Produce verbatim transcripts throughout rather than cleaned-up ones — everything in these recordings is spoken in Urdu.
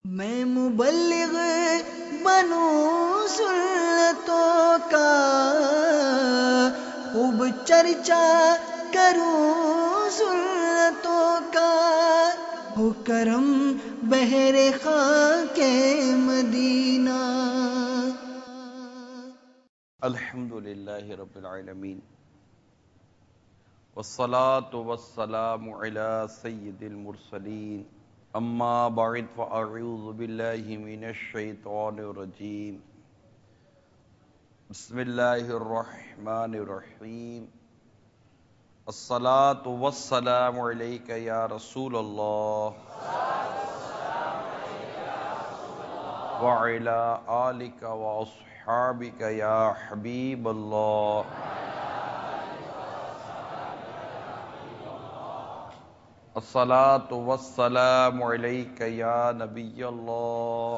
میں مبلغ بنوں سنتوں کا، خوب چرچا کروں سنتوں کا، ہو کرم بہر خاک مدینہ۔ الحمدللہ رب العالمین، والصلاة والسلام علی سید المرسلین، اما بعد فاعوذ باللہ من الشیطان الرجیم، بسم اللہ الرحمن الرحیم۔ الصلاة والسلام علیک یا رسول اللہ وعلی آلک واصحابک یا حبیب اللہ۔ الصلاة والسلام علیک یا نبی اللہ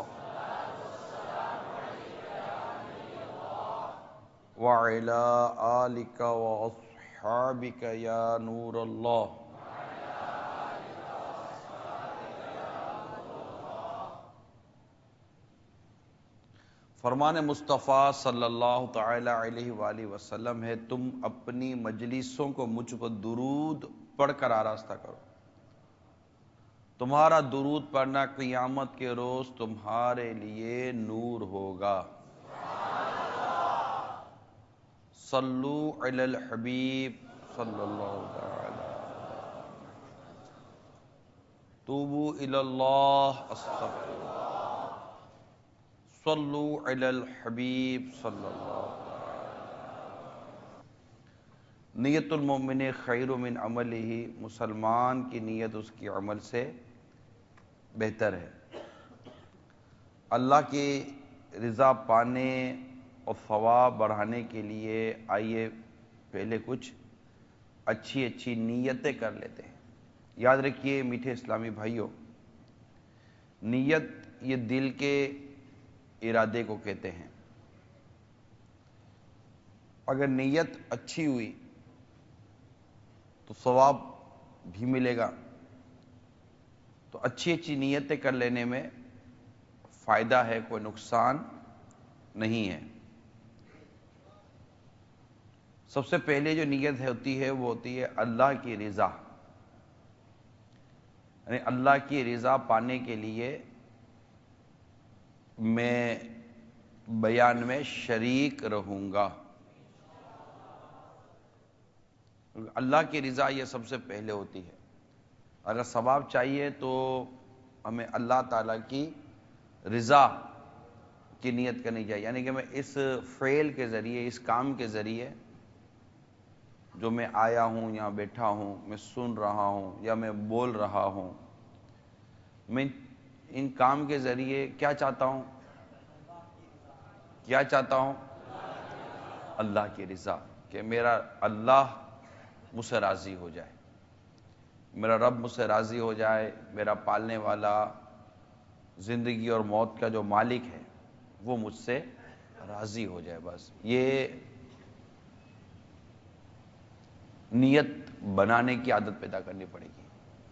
وعلی آلک واصحابک یا نور اللہ۔ فرمان مصطفیٰ صلی اللہ تعالی علیہ وآلہ وسلم ہے، تم اپنی مجلسوں کو مجھ پر درود پڑھ کر آراستہ کرو، تمہارا درود پڑھنا قیامت کے روز تمہارے لیے نور ہوگا۔ صلو علی الحبیب صلی اللہ تعالی، توبوا الی اللہ استغفر اللہ، صلو علی الحبیب صلی اللہ تعالی۔ نیت المؤمن خیر من عملہ، مسلمان کی نیت اس کی عمل سے بہتر ہے۔ اللہ کی رضا پانے اور ثواب بڑھانے کے لیے آئیے پہلے کچھ اچھی اچھی نیتیں کر لیتے ہیں۔ یاد رکھیے میٹھے اسلامی بھائیوں، نیت یہ دل کے ارادے کو کہتے ہیں۔ اگر نیت اچھی ہوئی تو ثواب بھی ملے گا، تو اچھی اچھی نیتیں کر لینے میں فائدہ ہے، کوئی نقصان نہیں ہے۔ سب سے پہلے جو نیت ہوتی ہے وہ ہوتی ہے اللہ کی رضا، یعنی اللہ کی رضا پانے کے لیے میں بیان میں شریک رہوں گا۔ اللہ کی رضا یہ سب سے پہلے ہوتی ہے۔ اگر ثواب چاہیے تو ہمیں اللہ تعالیٰ کی رضا کی نیت کرنی چاہیے، یعنی کہ میں اس فعل کے ذریعے، اس کام کے ذریعے جو میں آیا ہوں، یہاں بیٹھا ہوں، میں سن رہا ہوں یا میں بول رہا ہوں، میں ان کام کے ذریعے کیا چاہتا ہوں؟ کیا چاہتا ہوں؟ اللہ کی رضا، کہ میرا اللہ مجھ سے راضی ہو جائے، میرا رب مجھ سے راضی ہو جائے، میرا پالنے والا، زندگی اور موت کا جو مالک ہے وہ مجھ سے راضی ہو جائے۔ بس یہ نیت بنانے کی عادت پیدا کرنی پڑے گی۔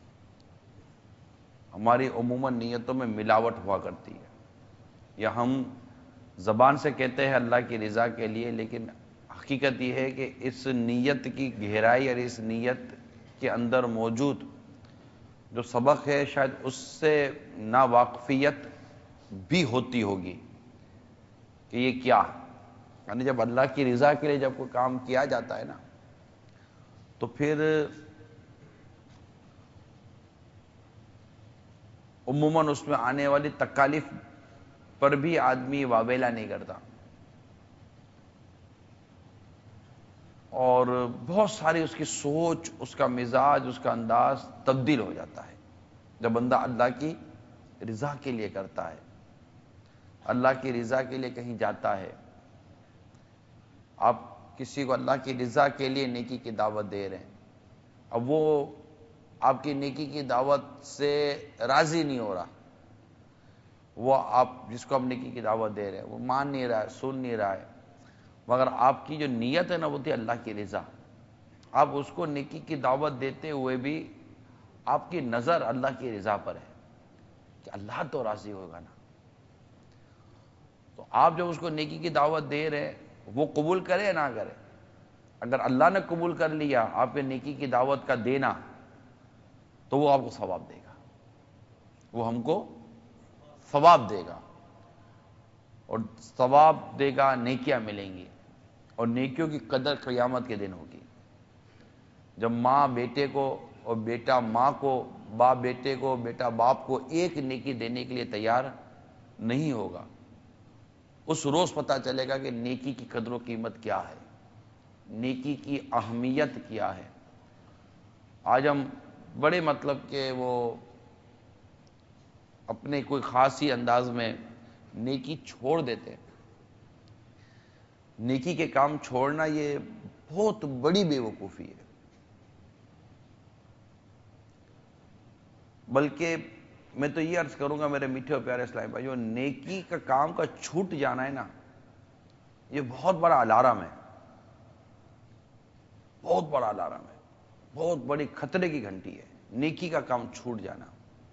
ہماری عموماً نیتوں میں ملاوٹ ہوا کرتی ہے، یا ہم زبان سے کہتے ہیں اللہ کی رضا کے لیے، لیکن حقیقت یہ ہے کہ اس نیت کی گہرائی اور اس نیت کے اندر موجود جو سبق ہے شاید اس سے ناواقفیت بھی ہوتی ہوگی کہ یہ کیا، یعنی جب اللہ کی رضا کے لیے جب کوئی کام کیا جاتا ہے نا، تو پھر عموماً اس میں آنے والی تکالیف پر بھی آدمی واویلا نہیں کرتا، اور بہت ساری اس کی سوچ، اس کا مزاج، اس کا انداز تبدیل ہو جاتا ہے جب بندہ اللہ کی رضا کے لیے کرتا ہے، اللہ کی رضا کے لیے کہیں جاتا ہے۔ آپ کسی کو اللہ کی رضا کے لیے نیکی کی دعوت دے رہے ہیں، اب وہ آپ کی نیکی کی دعوت سے راضی نہیں ہو رہا، وہ آپ جس کو آپ نیکی کی دعوت دے رہے ہیں وہ مان نہیں رہا ہے، سن نہیں رہا ہے، مگر آپ کی جو نیت ہے نا وہ تھی اللہ کی رضا، آپ اس کو نیکی کی دعوت دیتے ہوئے بھی آپ کی نظر اللہ کی رضا پر ہے، کہ اللہ تو راضی ہوگا نا. تو آپ جب اس کو نیکی کی دعوت دے رہے ہیں، وہ قبول کرے یا نہ کرے. اگر اللہ نے قبول کر لیا آپ کے نیکی کی دعوت کا دینا تو وہ آپ کو ثواب دے گا، وہ ہم کو ثواب دے گا، اور ثواب دے گا، نیکیاں ملیں گی، اور نیکیوں کی قدر قیامت کے دن ہوگی. جب ماں بیٹے کو اور بیٹا ماں کو، باپ بیٹے کو، بیٹا باپ کو ایک نیکی دینے کے لیے تیار نہیں ہوگا، اس روز پتہ چلے گا کہ نیکی کی قدر و قیمت کیا ہے، نیکی کی اہمیت کیا ہے. آج ہم بڑے مطلب کہ وہ اپنے کوئی خاصی انداز میں نیکی چھوڑ دیتے ہیں. نیکی کے کام چھوڑنا یہ بہت بڑی بے وقوفی ہے. بلکہ میں تو یہ عرض کروں گا میرے میٹھے اور پیارے اسلامی بھائیو، نیکی کا کام کا چھوٹ جانا ہے نا، یہ بہت بڑا الارم ہے، بہت بڑا الارم ہے، بہت بڑی خطرے کی گھنٹی ہے. نیکی کا کام چھوٹ جانا،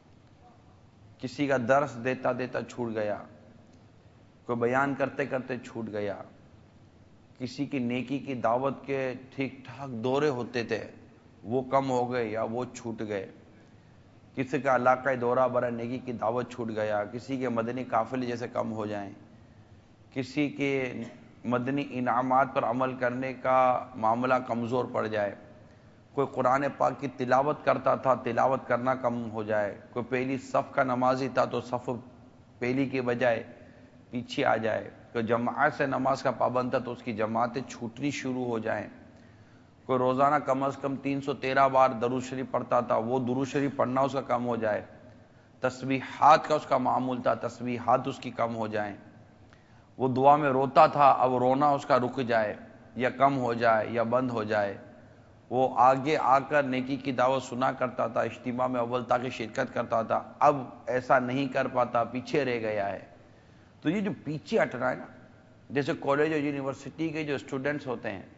کسی کا درس دیتا دیتا چھوٹ گیا، کوئی بیان کرتے کرتے چھوٹ گیا، کسی کی نیکی کی دعوت کے ٹھیک ٹھاک دورے ہوتے تھے وہ کم ہو گئے یا وہ چھوٹ گئے، کسی کا علاقائی دورہ برا نیکی کی دعوت چھوٹ گیا، کسی کے مدنی قافلے جیسے کم ہو جائیں، کسی کے مدنی انعامات پر عمل کرنے کا معاملہ کمزور پڑ جائے، کوئی قرآن پاک کی تلاوت کرتا تھا تلاوت کرنا کم ہو جائے، کوئی پہلی صف کا نمازی تھا تو صف پہلی کے بجائے پیچھے آ جائے، کوئی جماعت سے نماز کا پابند تھا تو اس کی جماعتیں چھوٹنی شروع ہو جائیں، کوئی روزانہ کم از کم تین سو تیرہ بار درود شریف پڑھتا تھا وہ درود شریف پڑھنا اس کا کم ہو جائے، تسبیحات کا اس کا معمول تھا تسبیحات اس کی کم ہو جائیں، وہ دعا میں روتا تھا اب رونا اس کا رک جائے یا کم ہو جائے یا بند ہو جائے، وہ آگے آ کر نیکی کی دعوت سنا کرتا تھا، اجتماع میں اول تاکہ شرکت کرتا تھا، اب ایسا نہیں کر پاتا، پیچھے رہ گیا ہے. تو یہ جو پیچھے ہٹنا ہے نا، جیسے کالج اور یونیورسٹی کے جو اسٹوڈنٹس ہوتے ہیں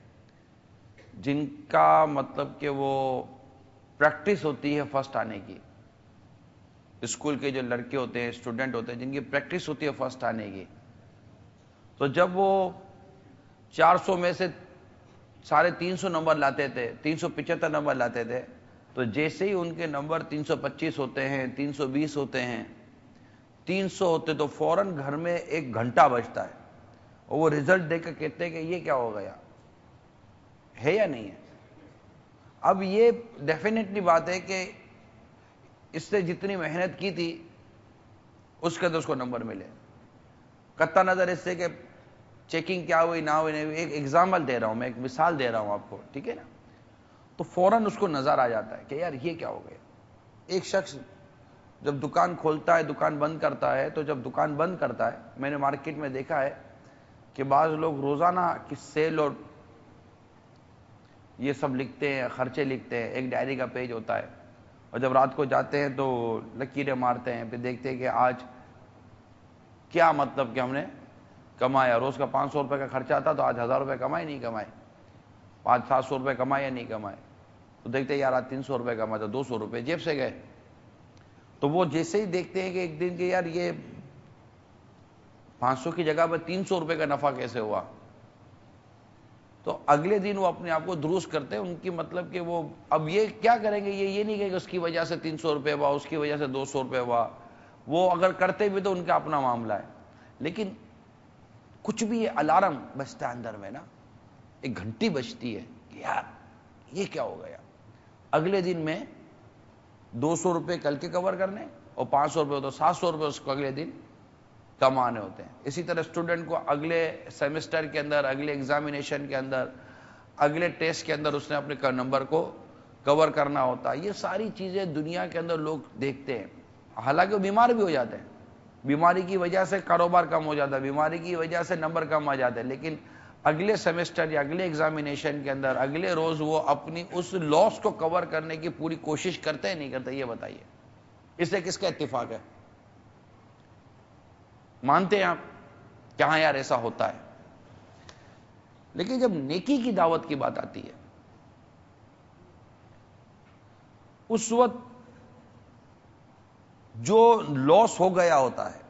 جن کا مطلب کہ وہ پریکٹس ہوتی ہے فرسٹ آنے کی، اسکول کے جو لڑکے ہوتے ہیں اسٹوڈنٹ ہوتے ہیں جن کی پریکٹس ہوتی ہے فرسٹ آنے کی، تو جب وہ چار سو میں سے ساڑھے تین سو نمبر لاتے تھے، تین سو پچہتر نمبر لاتے تھے، تو جیسے ہی ان کے نمبر تین سو پچیس ہوتے ہیں، تین سو بیس ہوتے ہیں، تین سو ہوتے تو فوراً گھر میں ایک گھنٹہ بجتا ہے اور وہ رزلٹ دیکھ کر کہتے ہیں کہ یہ کیا ہو گیا ہے یا نہیں ہے. اب یہ ڈیفینیٹلی بات ہے کہ اس سے جتنی محنت کی تھی اس کے اندر اس کو نمبر ملے، قطع نظر اس سے کہ چیکنگ کیا ہوئی نہ ہوئی نہیں ہوئی. ایک ایگزامپل دے رہا ہوں میں، ایک مثال دے رہا ہوں آپ کو، ٹھیک ہے نا. تو فوراً اس کو نظر آ جاتا ہے کہ یار یہ کیا ہو گیا. ایک شخص جب دکان کھولتا ہے دکان بند کرتا ہے، تو جب دکان بند کرتا ہے میں نے مارکیٹ میں دیکھا ہے کہ بعض لوگ روزانہ کی سیل اور یہ سب لکھتے ہیں، خرچے لکھتے ہیں، ایک ڈائری کا پیج ہوتا ہے، اور جب رات کو جاتے ہیں تو لکیریں مارتے ہیں، پھر دیکھتے ہیں کہ آج کیا مطلب کہ ہم نے کمایا. روز کا پانچ سو روپے کا خرچہ آتا تو آج ہزار روپے کمائے نہیں کمائے، پانچ سات سو روپے کمائے یا نہیں کمائے. تو دیکھتے ہیں یار آج تین سو روپے کمایا تو دو سو روپے جیب سے گئے. تو وہ جیسے ہی دیکھتے ہیں کہ ایک دن کے یار یہ پانچ سو کی جگہ پر تین سو روپے کا نفع کیسے ہوا، تو اگلے دن وہ اپنے آپ کو درست کرتے ہیں. ان کی مطلب کہ وہ اب یہ کیا کریں گے، یہ یہ نہیں کہ اس کی وجہ سے تین سو روپے ہوا، اس کی وجہ سے دو سو روپے ہوا، وہ اگر کرتے بھی تو ان کا اپنا معاملہ ہے. لیکن کچھ بھی یہ الارم بجتا ہے اندر میں نا، ایک گھنٹی بجتی ہے کہ یار یہ کیا ہو گیا. اگلے دن میں دو سو روپے کل کے کور کرنے اور پانچ سو روپے تو سات سو روپے اس کو اگلے دن کمانے ہوتے ہیں. اسی طرح اسٹوڈنٹ کو اگلے سیمسٹر کے اندر، اگلے ایگزامینیشن کے اندر، اگلے ٹیسٹ کے اندر اس نے اپنے نمبر کو کور کرنا ہوتا ہے. یہ ساری چیزیں دنیا کے اندر لوگ دیکھتے ہیں، حالانکہ وہ بیمار بھی ہو جاتے ہیں، بیماری کی وجہ سے کاروبار کم ہو جاتا ہے، بیماری کی وجہ سے نمبر کم آ جاتے ہیں، لیکن اگلے سیمسٹر یا اگلے ایگزامینیشن کے اندر اگلے روز وہ اپنی اس لاس کو کور کرنے کی پوری کوشش کرتے ہیں نہیں کرتے. یہ بتائیے اس سے کس کا اتفاق ہے؟ مانتے ہیں آپ کہ ہاں یار ایسا ہوتا ہے. لیکن جب نیکی کی دعوت کی بات آتی ہے اس وقت جو لاس ہو گیا ہوتا ہے،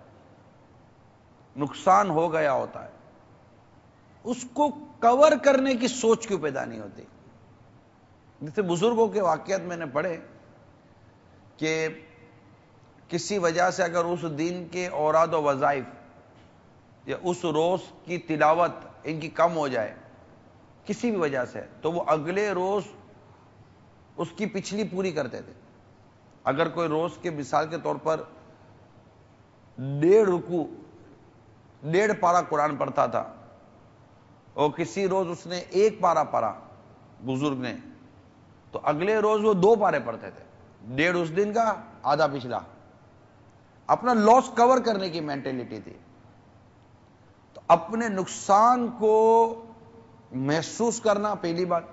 نقصان ہو گیا ہوتا ہے، اس کو کور کرنے کی سوچ کیوں پیدا نہیں ہوتی؟ جیسے بزرگوں کے واقعات میں نے پڑھے کہ کسی وجہ سے اگر اس دن کے اوراد و وظائف یا اس روز کی تلاوت ان کی کم ہو جائے کسی بھی وجہ سے، تو وہ اگلے روز اس کی پچھلی پوری کرتے تھے۔ اگر کوئی روز کے مثال کے طور پر ڈیڑھ رکوع ڈیڑھ پارہ قرآن پڑھتا تھا اور کسی روز اس نے ایک پارہ پڑھا بزرگ نے، تو اگلے روز وہ دو پارے پڑھتے تھے، ڈیڑھ اس دن کا، آدھا پچھلا، اپنا لاس کور کرنے کی مینٹلٹی تھی۔ تو اپنے نقصان کو محسوس کرنا پہلی بات،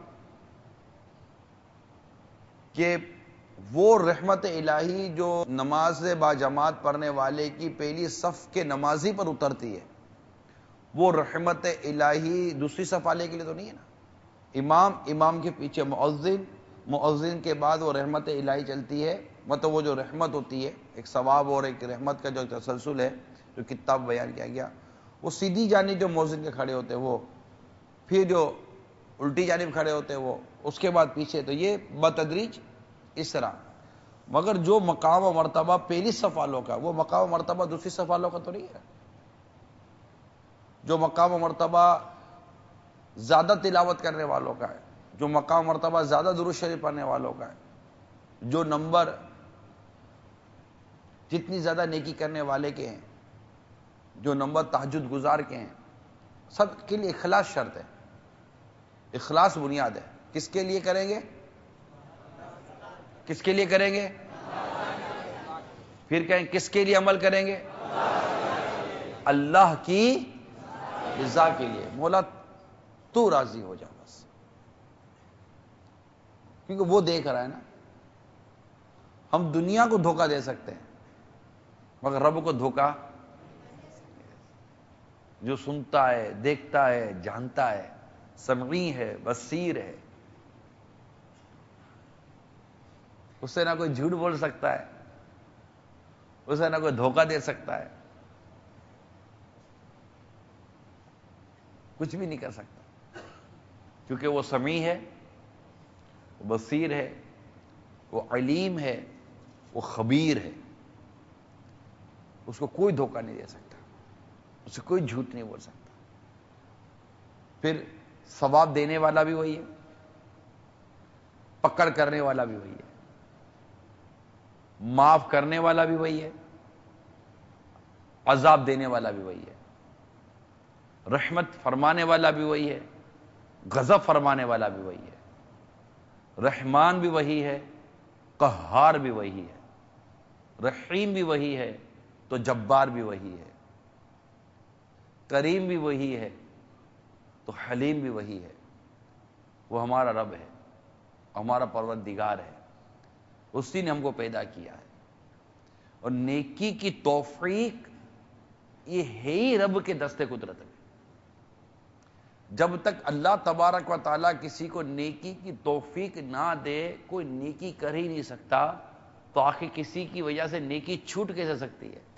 کہ وہ رحمت الہی جو نماز با جماعت پڑھنے والے کی پہلی صف کے نمازی پر اترتی ہے، وہ رحمت الہی دوسری صف والے کے لیے تو نہیں ہے نا۔ امام امام کے پیچھے مؤذن، مؤذن کے بعد وہ رحمت الہی چلتی ہے، مطلب وہ جو رحمت ہوتی ہے، ایک ثواب اور ایک رحمت کا جو تسلسل ہے جو کتاب بیان کیا گیا، وہ سیدھی جانب جو مؤذن کے کھڑے ہوتے ہیں وہ، پھر جو الٹی جانب کھڑے ہوتے ہیں وہ، اس کے بعد پیچھے، تو یہ بتدریج اس طرح۔ مگر جو مقام و مرتبہ پہلی صف والوں کا، وہ مقام و مرتبہ دوسری صف والوں کا تو نہیں ہے۔ جو مقام و مرتبہ زیادہ تلاوت کرنے والوں کا ہے، جو مقام و مرتبہ زیادہ درود شریف پڑھنے والوں کا ہے، جو نمبر جتنی زیادہ نیکی کرنے والے کے ہیں، جو نمبر تہجد گزار کے ہیں، سب کے لیے اخلاص شرط ہے، اخلاص بنیاد ہے۔ کس کے لیے کریں گے؟ کس کے لیے کریں گے؟ پھر کہیں کس کے لیے عمل کریں گے؟ اللہ کی رضا کے لیے۔ مولا تو راضی ہو جا بس، کیونکہ وہ دیکھ رہا ہے نا۔ ہم دنیا کو دھوکہ دے سکتے ہیں مگر رب کو دھوکہ، جو سنتا ہے، دیکھتا ہے، جانتا ہے، سمعی ہے، بصیر ہے، اس سے نہ کوئی جھوٹ بول سکتا ہے، اسے نہ کوئی دھوکہ دے سکتا ہے، کچھ بھی نہیں کر سکتا، کیونکہ وہ سمیع ہے، وہ بصیر ہے، وہ علیم ہے، وہ خبیر ہے۔ اس کو کوئی دھوکہ نہیں دے سکتا، اسے کوئی جھوٹ نہیں بول سکتا۔ پھر ثواب دینے والا بھی وہی ہے، پکڑ کرنے والا بھی وہی ہے، معاف کرنے والا بھی وہی ہے، عذاب دینے والا بھی وہی ہے، رحمت فرمانے والا بھی وہی ہے، غضب فرمانے والا بھی وہی ہے، رحمان بھی وہی ہے، قہار بھی وہی ہے، رحیم بھی وہی ہے تو جبار بھی وہی ہے، کریم بھی وہی ہے تو حلیم بھی وہی ہے۔ وہ ہمارا رب ہے، ہمارا پروردگار ہے، اسی نے ہم کو پیدا کیا ہے، اور نیکی کی توفیق یہ ہے ہی رب کے دستے قدرت میں۔ جب تک اللہ تبارک و تعالیٰ کسی کو نیکی کی توفیق نہ دے، کوئی نیکی کر ہی نہیں سکتا، تو آخر کسی کی وجہ سے نیکی چھوٹ کیسے سکتی ہے؟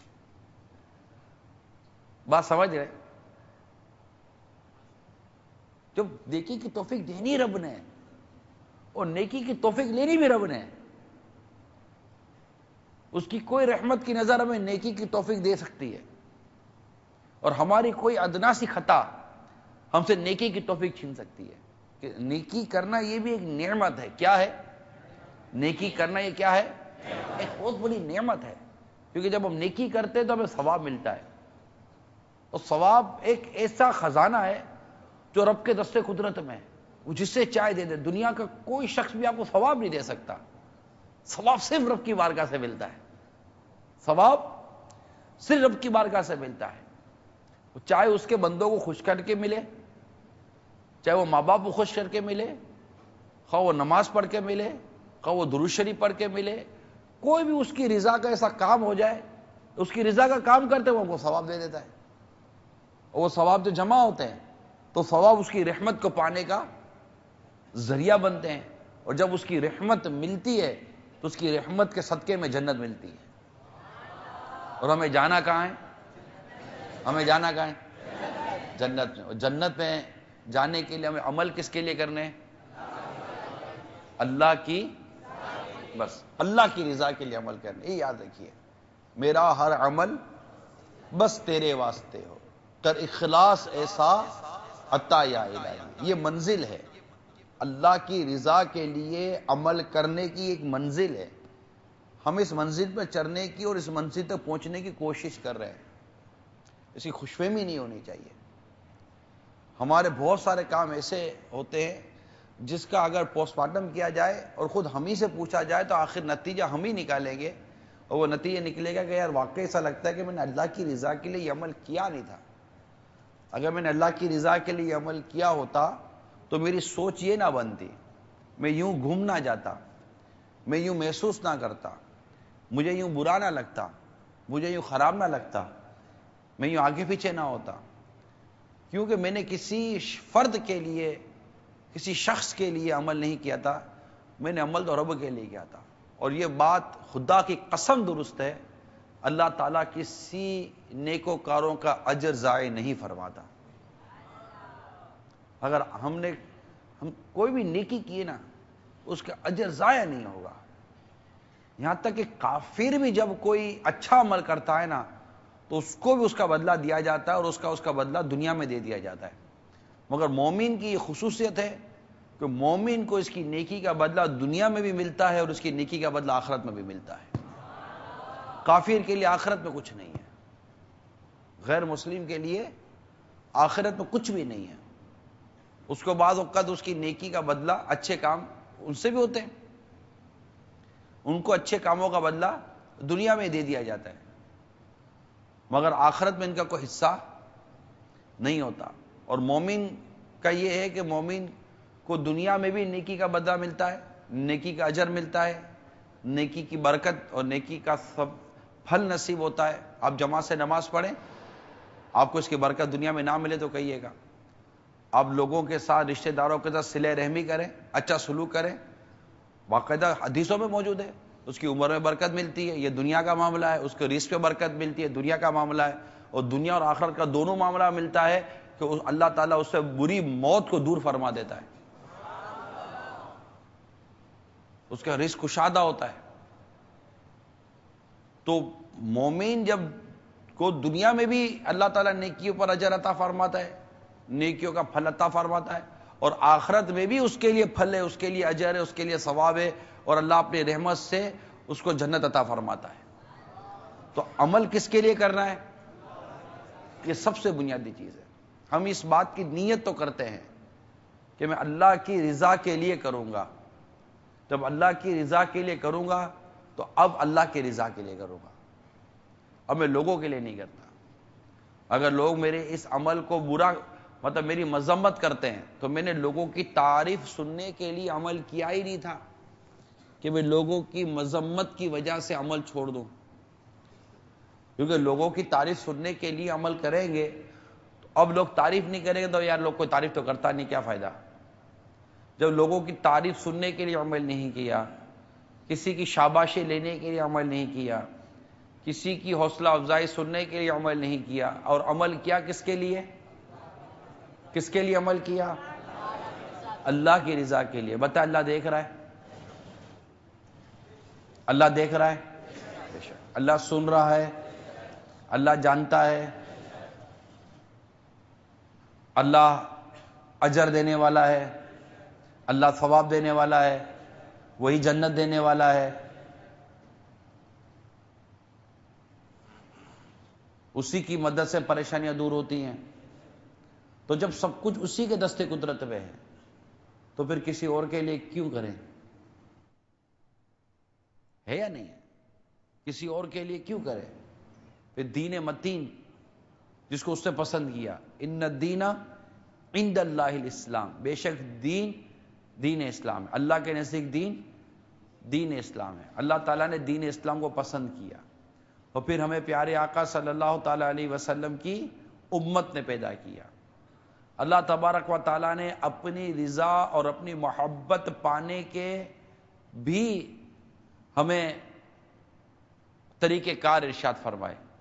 بات سمجھ رہے؟ جب نیکی کی توفیق دینی رب نے اور نیکی کی توفیق لینی بھی رب نے، اس کی کوئی رحمت کی نظر ہمیں نیکی کی توفیق دے سکتی ہے، اور ہماری کوئی ادنا سی خطا ہم سے نیکی کی توفیق چھین سکتی ہے۔ کہ نیکی کرنا یہ بھی ایک نعمت ہے۔ کیا ہے نیکی کرنا؟ یہ کیا ہے؟ ایک بہت بڑی نعمت ہے، کیونکہ جب ہم نیکی کرتے ہیں تو ہمیں ثواب ملتا ہے، اور ثواب ایک ایسا خزانہ ہے جو رب کے دستے قدرت میں ہے، وہ جس سے چاہے دے دے۔ دنیا کا کوئی شخص بھی آپ کو ثواب نہیں دے سکتا، ثواب صرف رب کی بارگاہ سے ملتا ہے، ثواب صرف رب کی بارگاہ سے ملتا ہے، چاہے اس کے بندوں کو خوش کر کے ملے، چاہے وہ ماں باپ کو خوش کر کے ملے، خواہ وہ نماز پڑھ کے ملے، خواہ وہ درود شریف پڑھ کے ملے، کوئی بھی اس کی رضا کا ایسا کام ہو جائے، اس کی رضا کا کام کرتے وہ کو ثواب دے دیتا ہے، اور وہ ثواب جو جمع ہوتے ہیں تو ثواب اس کی رحمت کو پانے کا ذریعہ بنتے ہیں، اور جب اس کی رحمت ملتی ہے تو اس کی رحمت کے صدقے میں جنت ملتی ہے۔ اور ہمیں جانا کہاں ہے؟ ہمیں جانا کہاں ہے؟ جنت میں. اور جنت میں جانے کے لیے ہمیں عمل کس کے لیے کرنے ہیں؟ اللہ کی، بس اللہ کی رضا کے لیے عمل کرنے. یہ یاد رکھیے، میرا ہر عمل بس تیرے واسطے ہو، کر اخلاص ایسا عطا یا الہی. یہ منزل ہے، اللہ کی رضا کے لیے عمل کرنے کی ایک منزل ہے. ہم اس منزل پہ چڑھنے کی اور اس منزل تک پہنچنے کی کوشش کر رہے ہیں. اس کی خوش فہمی نہیں ہونی چاہیے. ہمارے بہت سارے کام ایسے ہوتے ہیں جس کا اگر پوسٹ مارٹم کیا جائے اور خود ہم ہی سے پوچھا جائے تو آخر نتیجہ ہم ہی نکالیں گے، اور وہ نتیجہ نکلے گا کہ یار واقعی ایسا لگتا ہے کہ میں نے اللہ کی رضا کے لیے یہ عمل کیا نہیں تھا. اگر میں نے اللہ کی رضا کے لیے یہ عمل کیا ہوتا تو میری سوچ یہ نہ بنتی، میں یوں گھوم نہ جاتا، میں یوں محسوس نہ کرتا، مجھے یوں برا نہ لگتا، مجھے یوں خراب نہ لگتا، میں یوں آگے پیچھے نہ ہوتا. کیونکہ میں نے کسی فرد کے لیے، کسی شخص کے لیے عمل نہیں کیا تھا، میں نے عمل تو رب کے لیے کیا تھا. اور یہ بات خدا کی قسم درست ہے، اللہ تعالیٰ کسی نیکوکاروں کا اجر ضائع نہیں فرماتا. اگر ہم نے ہم کوئی بھی نیکی کی نا، اس کا اجر ضائع نہیں ہوگا. یہاں تک کہ کافر بھی جب کوئی اچھا عمل کرتا ہے نا تو اس کو بھی اس کا بدلہ دیا جاتا ہے، اور اس کا اس کا بدلہ دنیا میں دے دیا جاتا ہے. مگر مومن کی یہ خصوصیت ہے کہ مومن کو اس کی نیکی کا بدلہ دنیا میں بھی ملتا ہے اور اس کی نیکی کا بدلہ آخرت میں بھی ملتا ہے. کافر کے لیے آخرت میں کچھ نہیں ہے، غیر مسلم کے لیے آخرت میں کچھ بھی نہیں ہے. اس کو بعض اوقات اس کی نیکی کا بدلہ اچھے کام ان سے بھی ہوتے ہیں، ان کو اچھے کاموں کا بدلہ دنیا میں دے دیا جاتا ہے، مگر آخرت میں ان کا کوئی حصہ نہیں ہوتا. اور مومن کا یہ ہے کہ مومن کو دنیا میں بھی نیکی کا بدلہ ملتا ہے، نیکی کا اجر ملتا ہے، نیکی کی برکت اور نیکی کا سب پھل نصیب ہوتا ہے. آپ جماعت سے نماز پڑھیں، آپ کو اس کی برکت دنیا میں نہ ملے تو کہیے گا. آپ لوگوں کے ساتھ، رشتہ داروں کے ساتھ صلہ رحمی کریں، اچھا سلوک کریں، باقاعدہ حدیثوں میں موجود ہے، اس کی عمر میں برکت ملتی ہے، یہ دنیا کا معاملہ ہے. اس کے رزق پہ برکت ملتی ہے، دنیا کا معاملہ ہے. اور دنیا اور آخرت کا دونوں معاملہ ملتا ہے کہ اللہ تعالیٰ اس سے بری موت کو دور فرما دیتا ہے، اس کا رزق کشادہ ہوتا ہے. تو مومن جب کو دنیا میں بھی اللہ تعالیٰ نیکیوں پر اجر عطا فرماتا ہے، نیکیوں کا پھل عطا فرماتا ہے، اور آخرت میں بھی اس کے لیے پھل ہے، اس کے لیے اجر ہے، اس کے لیے ثواب ہے، اور اللہ اپنی رحمت سے اس کو جنت عطا فرماتا ہے. تو عمل کس کے لیے کرنا ہے؟ یہ سب سے بنیادی چیز ہے. ہم اس بات کی نیت تو کرتے ہیں کہ میں اللہ کی رضا کے لیے کروں گا. جب اللہ کی رضا کے لیے کروں گا تو اب اللہ کی رضا کے لیے کروں گا، اب میں لوگوں کے لیے نہیں کرتا. اگر لوگ میرے اس عمل کو برا، مطلب میری مذمت کرتے ہیں، تو میں نے لوگوں کی تعریف سننے کے لیے عمل کیا ہی نہیں تھا کہ میں لوگوں کی مذمت کی وجہ سے عمل چھوڑ دوں. کیونکہ لوگوں کی تعریف سننے کے لیے عمل کریں گے تو اب لوگ تعریف نہیں کریں گے تو یار لوگ کوئی تعریف تو کرتا نہیں، کیا فائدہ. جب لوگوں کی تعریف سننے کے لیے عمل نہیں کیا، کسی کی شاباشی لینے کے لیے عمل نہیں کیا، کسی کی حوصلہ افزائی سننے کے لیے عمل نہیں کیا، اور عمل کیا کس کے لیے؟ کس کے لیے عمل کیا؟ اللہ کی رضا کے لیے. بتا اللہ دیکھ رہا ہے، اللہ دیکھ رہا ہے، اللہ سن رہا ہے، اللہ جانتا ہے، اللہ اجر دینے والا ہے، اللہ ثواب دینے والا ہے، وہی جنت دینے والا ہے. اسی کی مدد سے پریشانیاں دور ہوتی ہیں. تو جب سب کچھ اسی کے دستے قدرت میں ہے تو پھر کسی اور کے لیے کیوں کریں؟ ہے یا نہیں ہے؟ کسی اور کے لیے کیوں کریں؟ پھر دین متین جس کو اس نے پسند کیا، ان الدین عند اللہ الاسلام، بے شک دین دین اسلام ہے. اللہ کے نزدیک دین دین اسلام ہے. اللہ تعالیٰ نے دین اسلام کو پسند کیا، اور پھر ہمیں پیارے آقا صلی اللہ تعالی علیہ وسلم کی امت نے پیدا کیا. اللہ تبارک و تعالیٰ نے اپنی رضا اور اپنی محبت پانے کے بھی ہمیں طریقہ کار ارشاد فرمائے.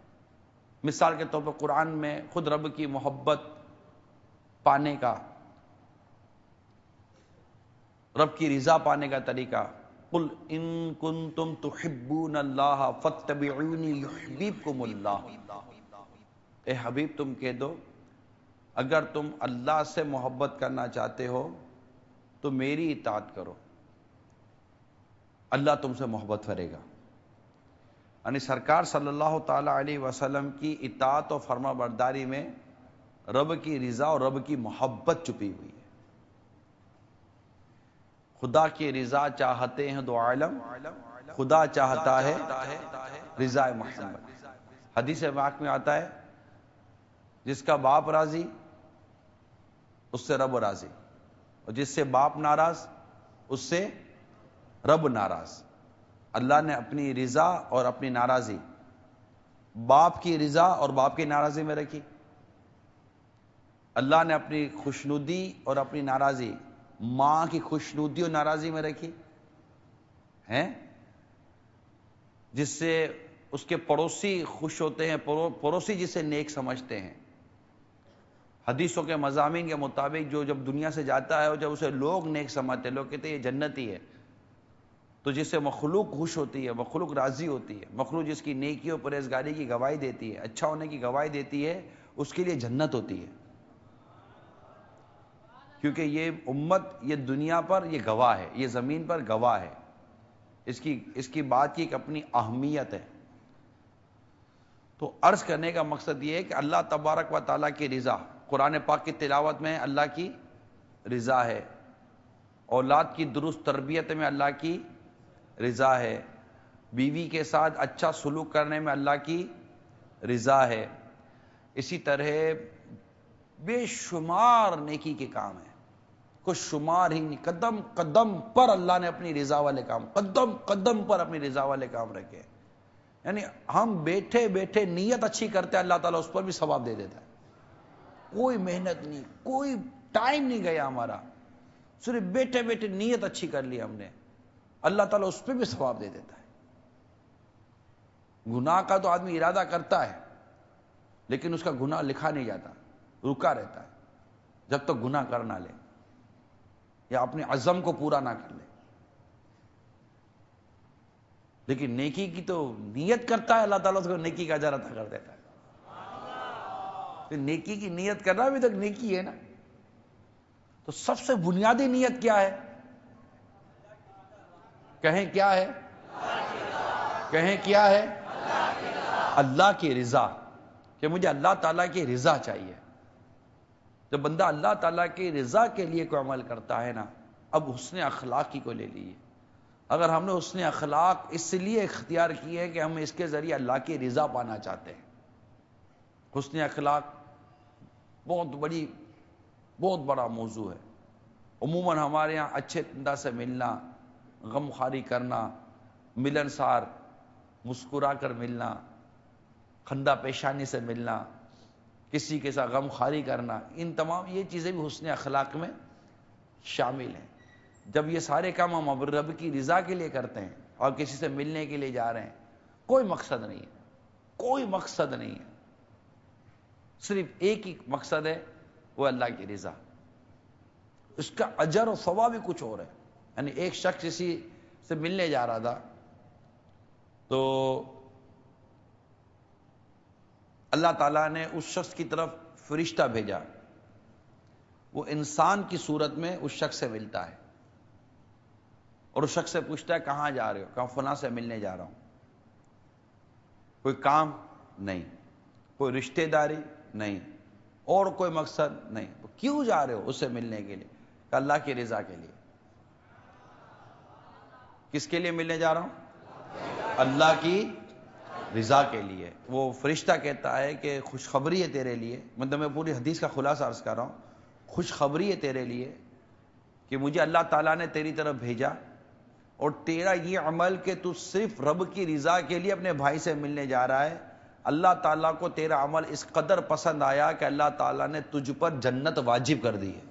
مثال کے طور پر قرآن میں خود رب کی محبت پانے کا، رب کی رضا پانے کا طریقہ، قل ان کنتم تحبون اللہ فاتبعونی یحببکم اللہ، اے حبیب تم کہہ دو اگر تم اللہ سے محبت کرنا چاہتے ہو تو میری اطاعت کرو، اللہ تم سے محبت کرے گا۔ یعنی سرکار صلی اللہ تعالی علیہ وسلم کی اطاعت و فرما برداری میں رب کی رضا اور رب کی محبت چھپی ہوئی ہے۔ خدا کی رضا چاہتے ہیں دو عالم، خدا چاہتا ہے رضا محمد۔ حدیث پاک میں آتا ہے جس کا باپ راضی اس سے رب راضی، اور جس سے باپ ناراض اس سے رب ناراض۔ اللہ نے اپنی رضا اور اپنی ناراضی باپ کی رضا اور باپ کی ناراضی میں رکھی، اللہ نے اپنی خوشنودی اور اپنی ناراضی ماں کی خوشنودی اور ناراضی میں رکھی ہیں، جس سے اس کے پڑوسی خوش ہوتے ہیں، پڑوسی جسے نیک سمجھتے ہیں۔ حدیثوں کے مضامین کے مطابق جو جب دنیا سے جاتا ہے اور جب اسے لوگ نیک سمجھتے ہیں، لوگ کہتے ہیں یہ جنتی ہے، تو جس سے مخلوق خوش ہوتی ہے، مخلوق راضی ہوتی ہے، مخلوق جس کی نیکی اور پرہیزگاری کی گواہی دیتی ہے، اچھا ہونے کی گواہی دیتی ہے، اس کے لیے جنت ہوتی ہے، کیونکہ یہ امت یہ دنیا پر یہ گواہ ہے، یہ زمین پر گواہ ہے، اس کی اس کی بات کی ایک اپنی اہمیت ہے۔ تو عرض کرنے کا مقصد یہ ہے کہ اللہ تبارک و تعالیٰ کی رضا، قرآن پاک کی تلاوت میں اللہ کی رضا ہے، اولاد کی درست تربیت میں اللہ کی رضا ہے، بیوی کے ساتھ اچھا سلوک کرنے میں اللہ کی رضا ہے، اسی طرح بے شمار نیکی کے کام ہیں، کچھ شمار ہی نہیں، قدم قدم پر اللہ نے اپنی رضا والے کام، قدم قدم پر اپنی رضا والے کام رکھے۔ یعنی ہم بیٹھے بیٹھے نیت اچھی کرتے ہیں، اللہ تعالیٰ اس پر بھی ثواب دے دیتا ہے، کوئی محنت نہیں، کوئی ٹائم نہیں گیا ہمارا، صرف بیٹھے بیٹھے نیت اچھی کر لی ہم نے، اللہ تعالیٰ اس پہ بھی ثواب دے دیتا ہے۔ گناہ کا تو آدمی ارادہ کرتا ہے لیکن اس کا گناہ لکھا نہیں جاتا، رکا رہتا ہے جب تک گناہ کر نہ لے یا اپنے عزم کو پورا نہ کر لے۔ لیکن نیکی کی تو نیت کرتا ہے، اللہ تعالیٰ اس کو نیکی کا اجر عطا کر دیتا ہے۔ نیکی کی نیت کرنا بھی تک نیکی ہے نا۔ تو سب سے بنیادی نیت کیا ہے؟ کہیں کیا ہے؟ کہیں کیا ہے؟ اللہ کی رضا، کہ مجھے اللہ تعالیٰ کی رضا چاہیے۔ جب بندہ اللہ تعالیٰ کی رضا کے لیے کوئی عمل کرتا ہے نا، اب حسن اخلاقی کو لے لیجیے، اگر ہم نے حسن اخلاق اس لیے اختیار کی ہے کہ ہم اس کے ذریعے اللہ کی رضا پانا چاہتے ہیں۔ حسن اخلاق بہت بڑی بہت بڑا موضوع ہے۔ عموماً ہمارے ہاں اچھے انداز سے ملنا، غمخواری کرنا، ملنسار مسکرا کر ملنا، خندہ پیشانی سے ملنا، کسی کے ساتھ غمخواری کرنا، ان تمام یہ چیزیں بھی حسن اخلاق میں شامل ہیں۔ جب یہ سارے کام ہم رب کی رضا کے لیے کرتے ہیں اور کسی سے ملنے کے لیے جا رہے ہیں، کوئی مقصد نہیں ہے، کوئی مقصد نہیں ہے، صرف ایک ہی مقصد ہے، وہ اللہ کی رضا۔ اس کا اجر و ثواب بھی کچھ اور ہے۔ یعنی ایک شخص کسی سے ملنے جا رہا تھا تو اللہ تعالیٰ نے اس شخص کی طرف فرشتہ بھیجا، وہ انسان کی صورت میں اس شخص سے ملتا ہے اور اس شخص سے پوچھتا ہے کہاں جا رہے ہو؟ کہاں فلاں سے ملنے جا رہا ہوں۔ کوئی کام نہیں، کوئی رشتہ داری نہیں، اور کوئی مقصد نہیں، کیوں جا رہے ہو اس سے ملنے کے لیے؟ کہ اللہ کی رضا کے لیے۔ کس کے لیے ملنے جا رہا ہوں؟ اللہ کی رضا کے لیے۔ وہ فرشتہ کہتا ہے کہ خوشخبری ہے تیرے لیے، مطلب میں پوری حدیث کا خلاصہ عرض کر رہا ہوں، خوشخبری ہے تیرے لیے کہ مجھے اللہ تعالیٰ نے تیری طرف بھیجا، اور تیرا یہ عمل کہ تو صرف رب کی رضا کے لیے اپنے بھائی سے ملنے جا رہا ہے، اللہ تعالیٰ کو تیرا عمل اس قدر پسند آیا کہ اللہ تعالیٰ نے تجھ پر جنت واجب کر دی ہے۔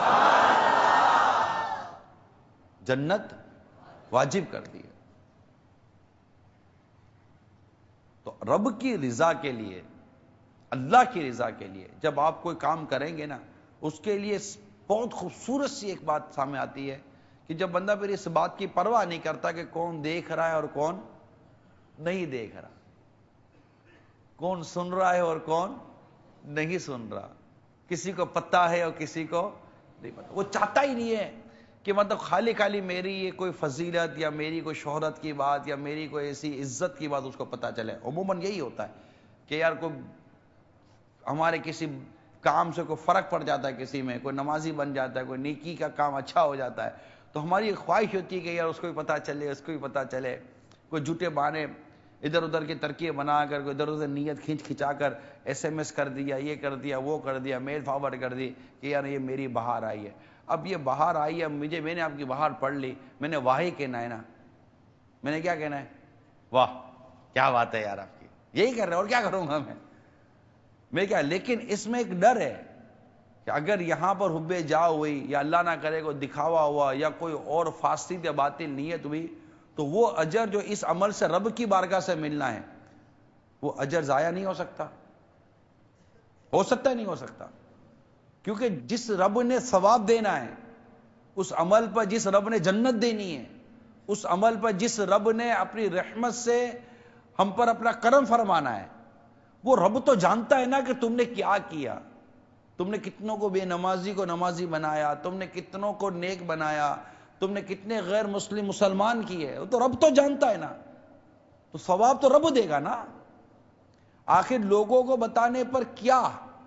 جنت واجب کر دی ہے۔ تو رب کی رضا کے لیے اللہ کی رضا کے لیے جب آپ کوئی کام کریں گے نا، اس کے لیے بہت خوبصورت سی ایک بات سامنے آتی ہے کہ جب بندہ پھر اس بات کی پرواہ نہیں کرتا کہ کون دیکھ رہا ہے اور کون نہیں دیکھ رہا، کون سن رہا ہے اور کون نہیں سن رہا، کسی کو پتہ ہے اور کسی کو نہیں پتہ، وہ چاہتا ہی نہیں ہے کہ مطلب خالی خالی میری یہ کوئی فضیلت یا میری کوئی شہرت کی بات یا میری کوئی ایسی عزت کی بات اس کو پتہ چلے۔ عموماً یہی ہوتا ہے کہ یار کوئی ہمارے کسی کام سے کوئی فرق پڑ جاتا ہے، کسی میں کوئی نمازی بن جاتا ہے، کوئی نیکی کا کام اچھا ہو جاتا ہے، تو ہماری خواہش ہوتی ہے کہ یار اس کو بھی پتہ چلے، اس کو بھی پتہ چلے۔ کوئی جھوٹے بہانے ادھر ادھر کی ترکیب بنا کر، کوئی ادھر ادھر نیت کھینچ کھنچا کر ایس ایم ایس کر دیا، یہ کر دیا، وہ کر دیا، میل فارورڈ کر دی کہ یار یہ میری بہار آئی ہے۔ اب یہ بہار آئی ہے، مجھے میں نے آپ کی بہار پڑھ لی، میں نے واہ ہی کہنا ہے نا، میں نے کیا کہنا ہے؟ واہ کیا بات ہے یار آپ کی، یہی کر رہے اور کیا کروں گا میں میں کیا۔ لیکن اس میں ایک ڈر ہے کہ اگر یہاں پر حب جا ہوئی یا اللہ نہ کرے کوئی دکھاوا ہوا یا کوئی اور فاسد یا باطل نیت ہوئی، تو وہ اجر جو اس عمل سے رب کی بارگاہ سے ملنا ہے وہ اجر ضائع نہیں ہو سکتا، ہو سکتا ہے نہیں ہو سکتا، کیونکہ جس رب نے ثواب دینا ہے، اس عمل پر جس رب نے جنت دینی ہے، اس عمل پر جس رب نے اپنی رحمت سے ہم پر اپنا کرم فرمانا ہے، وہ رب تو جانتا ہے نا کہ تم نے کیا کیا، تم نے کتنوں کو بے نمازی کو نمازی بنایا، تم نے کتنوں کو نیک بنایا، تم نے کتنے غیر مسلم مسلمان کیے، وہ تو رب تو جانتا ہے نا، تو ثواب تو رب دے گا نا۔ آخر لوگوں کو بتانے پر کیا،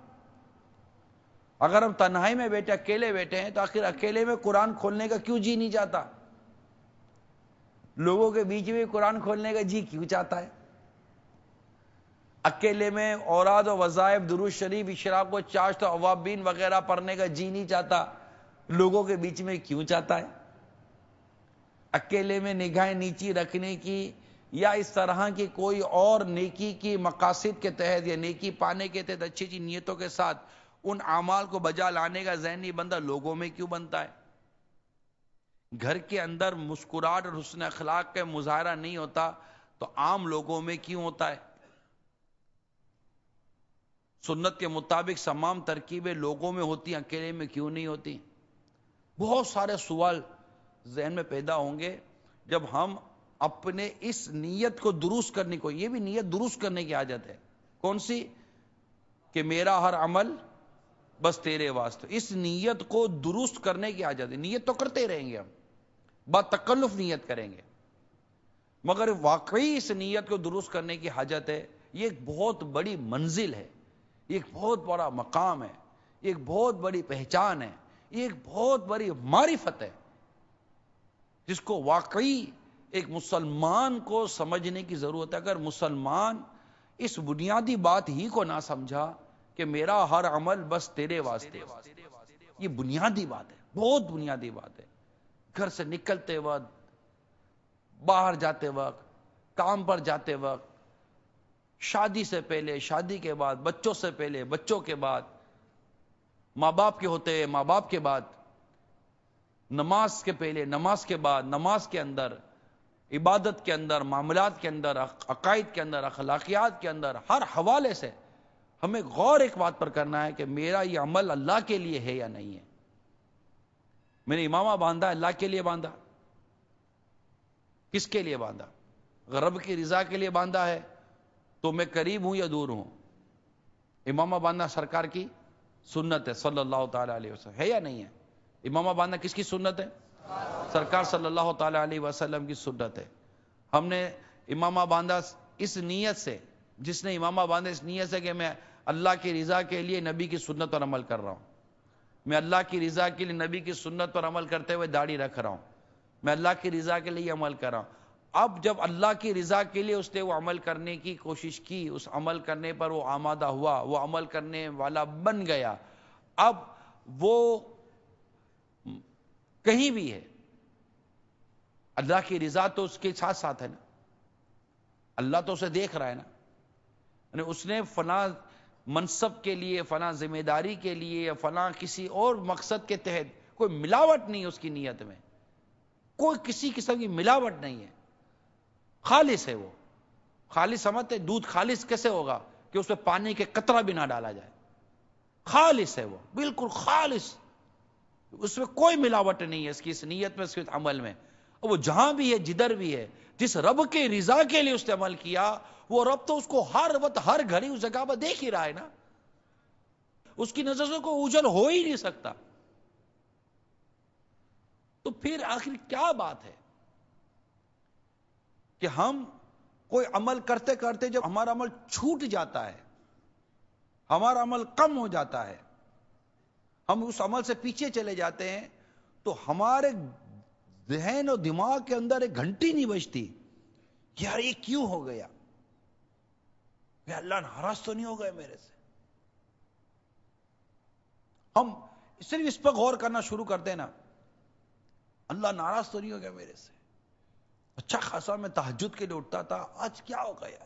اگر ہم تنہائی میں بیٹھے اکیلے بیٹھے ہیں تو آخر اکیلے میں قرآن کھولنے کا کیوں جی نہیں چاہتا؟ لوگوں کے بیچ میں قرآن کھولنے کا جی کیوں چاہتا ہے؟ اکیلے میں اوراد و وظائف، درود شریف، اشراق و چاشت و اوابین وغیرہ پڑھنے کا جی نہیں چاہتا، لوگوں کے بیچ میں کیوں چاہتا ہے؟ اکیلے میں نگاہیں نیچی رکھنے کی یا اس طرح کی کوئی اور نیکی کی مقاصد کے تحت یا نیکی پانے کے تحت اچھی اچھی نیتوں کے ساتھ ان اعمال کو بجا لانے کا ذہنی بندہ لوگوں میں کیوں بنتا ہے؟ گھر کے اندر مسکراہٹ اور حسن اخلاق کا مظاہرہ نہیں ہوتا تو عام لوگوں میں کیوں ہوتا ہے؟ سنت کے مطابق تمام ترکیبیں لوگوں میں ہوتی ہیں، اکیلے میں کیوں نہیں ہوتی؟ بہت سارے سوال ذہن میں پیدا ہوں گے جب ہم اپنے اس نیت کو درست کرنے کو، یہ بھی نیت درست کرنے کی حاجت ہے، کون سی؟ کہ میرا ہر عمل بس تیرے واسطے، اس نیت کو درست کرنے کی حاجت ہے۔ نیت تو کرتے رہیں گے ہم، با تکلف نیت کریں گے، مگر واقعی اس نیت کو درست کرنے کی حاجت ہے۔ یہ ایک بہت بڑی منزل ہے، یہ ایک بہت بڑا مقام ہے، یہ ایک بہت بڑی پہچان ہے، یہ ایک بہت بڑی معرفت ہے جس کو واقعی ایک مسلمان کو سمجھنے کی ضرورت ہے۔ اگر مسلمان اس بنیادی بات ہی کو نہ سمجھا کہ میرا ہر عمل بس تیرے واسطے، یہ بنیادی بات ہے، بہت بنیادی بات ہے۔ گھر سے نکلتے وقت، باہر جاتے وقت، کام پر جاتے وقت، شادی سے پہلے، شادی کے بعد، بچوں سے پہلے، بچوں کے بعد، ماں باپ کے ہوتے ہیں، ماں باپ کے بعد، نماز کے پہلے، نماز کے بعد، نماز کے اندر، عبادت کے اندر، معاملات کے اندر، عقائد کے اندر، اخلاقیات کے اندر، ہر حوالے سے ہمیں غور ایک بات پر کرنا ہے کہ میرا یہ عمل اللہ کے لیے ہے یا نہیں ہے۔ میں نے امامہ باندھا اللہ کے لیے باندھا، کس کے لیے باندھا؟ اگر رب کی رضا کے لیے باندھا ہے تو میں قریب ہوں یا دور ہوں؟ امامہ باندھنا سرکار کی سنت ہے صلی اللہ تعالی علیہ وسلم، ہے یا نہیں ہے؟ امامہ باندھنا کس کی سنت ہے؟ سرکار صلی اللہ تعالی علیہ وسلم کی سنت ہے۔ ہم نے امامہ باندھا اس نیت سے، جس نے امامہ باندھا اس نیت سے کہ میں اللہ کی رضا کے لیے نبی کی سنت پر عمل کر رہا ہوں، میں اللہ کی رضا کے لیے نبی کی سنت پر عمل کرتے ہوئے داڑھی رکھ رہا ہوں، میں اللہ کی رضا کے لیے عمل کر رہا ہوں۔ اب جب اللہ کی رضا کے لیے اس نے وہ عمل کرنے کی کوشش کی، اس عمل کرنے پر وہ آمادہ ہوا، وہ عمل کرنے والا بن گیا، اب وہ کہیں بھی ہے، اللہ کی رضا تو اس کے ساتھ ساتھ ہے نا، اللہ تو اسے دیکھ رہا ہے نا، یعنی اس نے فلاں منصب کے لیے، فلاں ذمہ داری کے لیے، فلاں کسی اور مقصد کے تحت کوئی ملاوٹ نہیں اس کی نیت میں، کوئی کسی قسم کی ملاوٹ نہیں ہے، خالص ہے وہ۔ خالص سمجھتے دودھ خالص کیسے ہوگا؟ کہ اس میں پانی کے قطرہ بھی نہ ڈالا جائے. خالص ہے وہ، بالکل خالص، اس میں کوئی ملاوٹ نہیں ہے اس کی اس نیت میں، اس کے عمل میں. وہ جہاں بھی ہے، جدھر بھی ہے، جس رب کے رضا کے لیے اس نے عمل کیا، وہ رب تو اس کو ہر وقت ہر گھڑی اس جگہ پر دیکھ ہی رہا ہے نا. اس کی نظر سے کوئی اوجھل ہو ہی نہیں سکتا. تو پھر آخر کیا بات ہے کہ ہم کوئی عمل کرتے کرتے جب ہمارا عمل چھوٹ جاتا ہے، ہمارا عمل کم ہو جاتا ہے، ہم اس عمل سے پیچھے چلے جاتے ہیں، تو ہمارے ذہن اور دماغ کے اندر ایک گھنٹی نہیں بجتی، یار یہ کیوں ہو گیا، یا اللہ ناراض تو نہیں ہو گئے میرے سے. ہم صرف اس پر غور کرنا شروع کرتے ہیں نا، اللہ ناراض تو نہیں ہو گیا میرے سے، اچھا خاصا میں تہجد کے لیے اٹھتا تھا، آج کیا ہو گیا یار.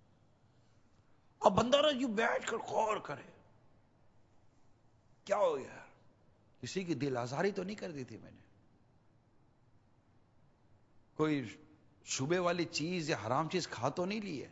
اب بندہ نا یوں بیٹھ کر غور کرے، کیا ہو گیا، کسی کی دل آزاری تو نہیں کر دی تھی میں نے، کوئی شبے والی چیز یا حرام چیز کھا تو نہیں لی ہے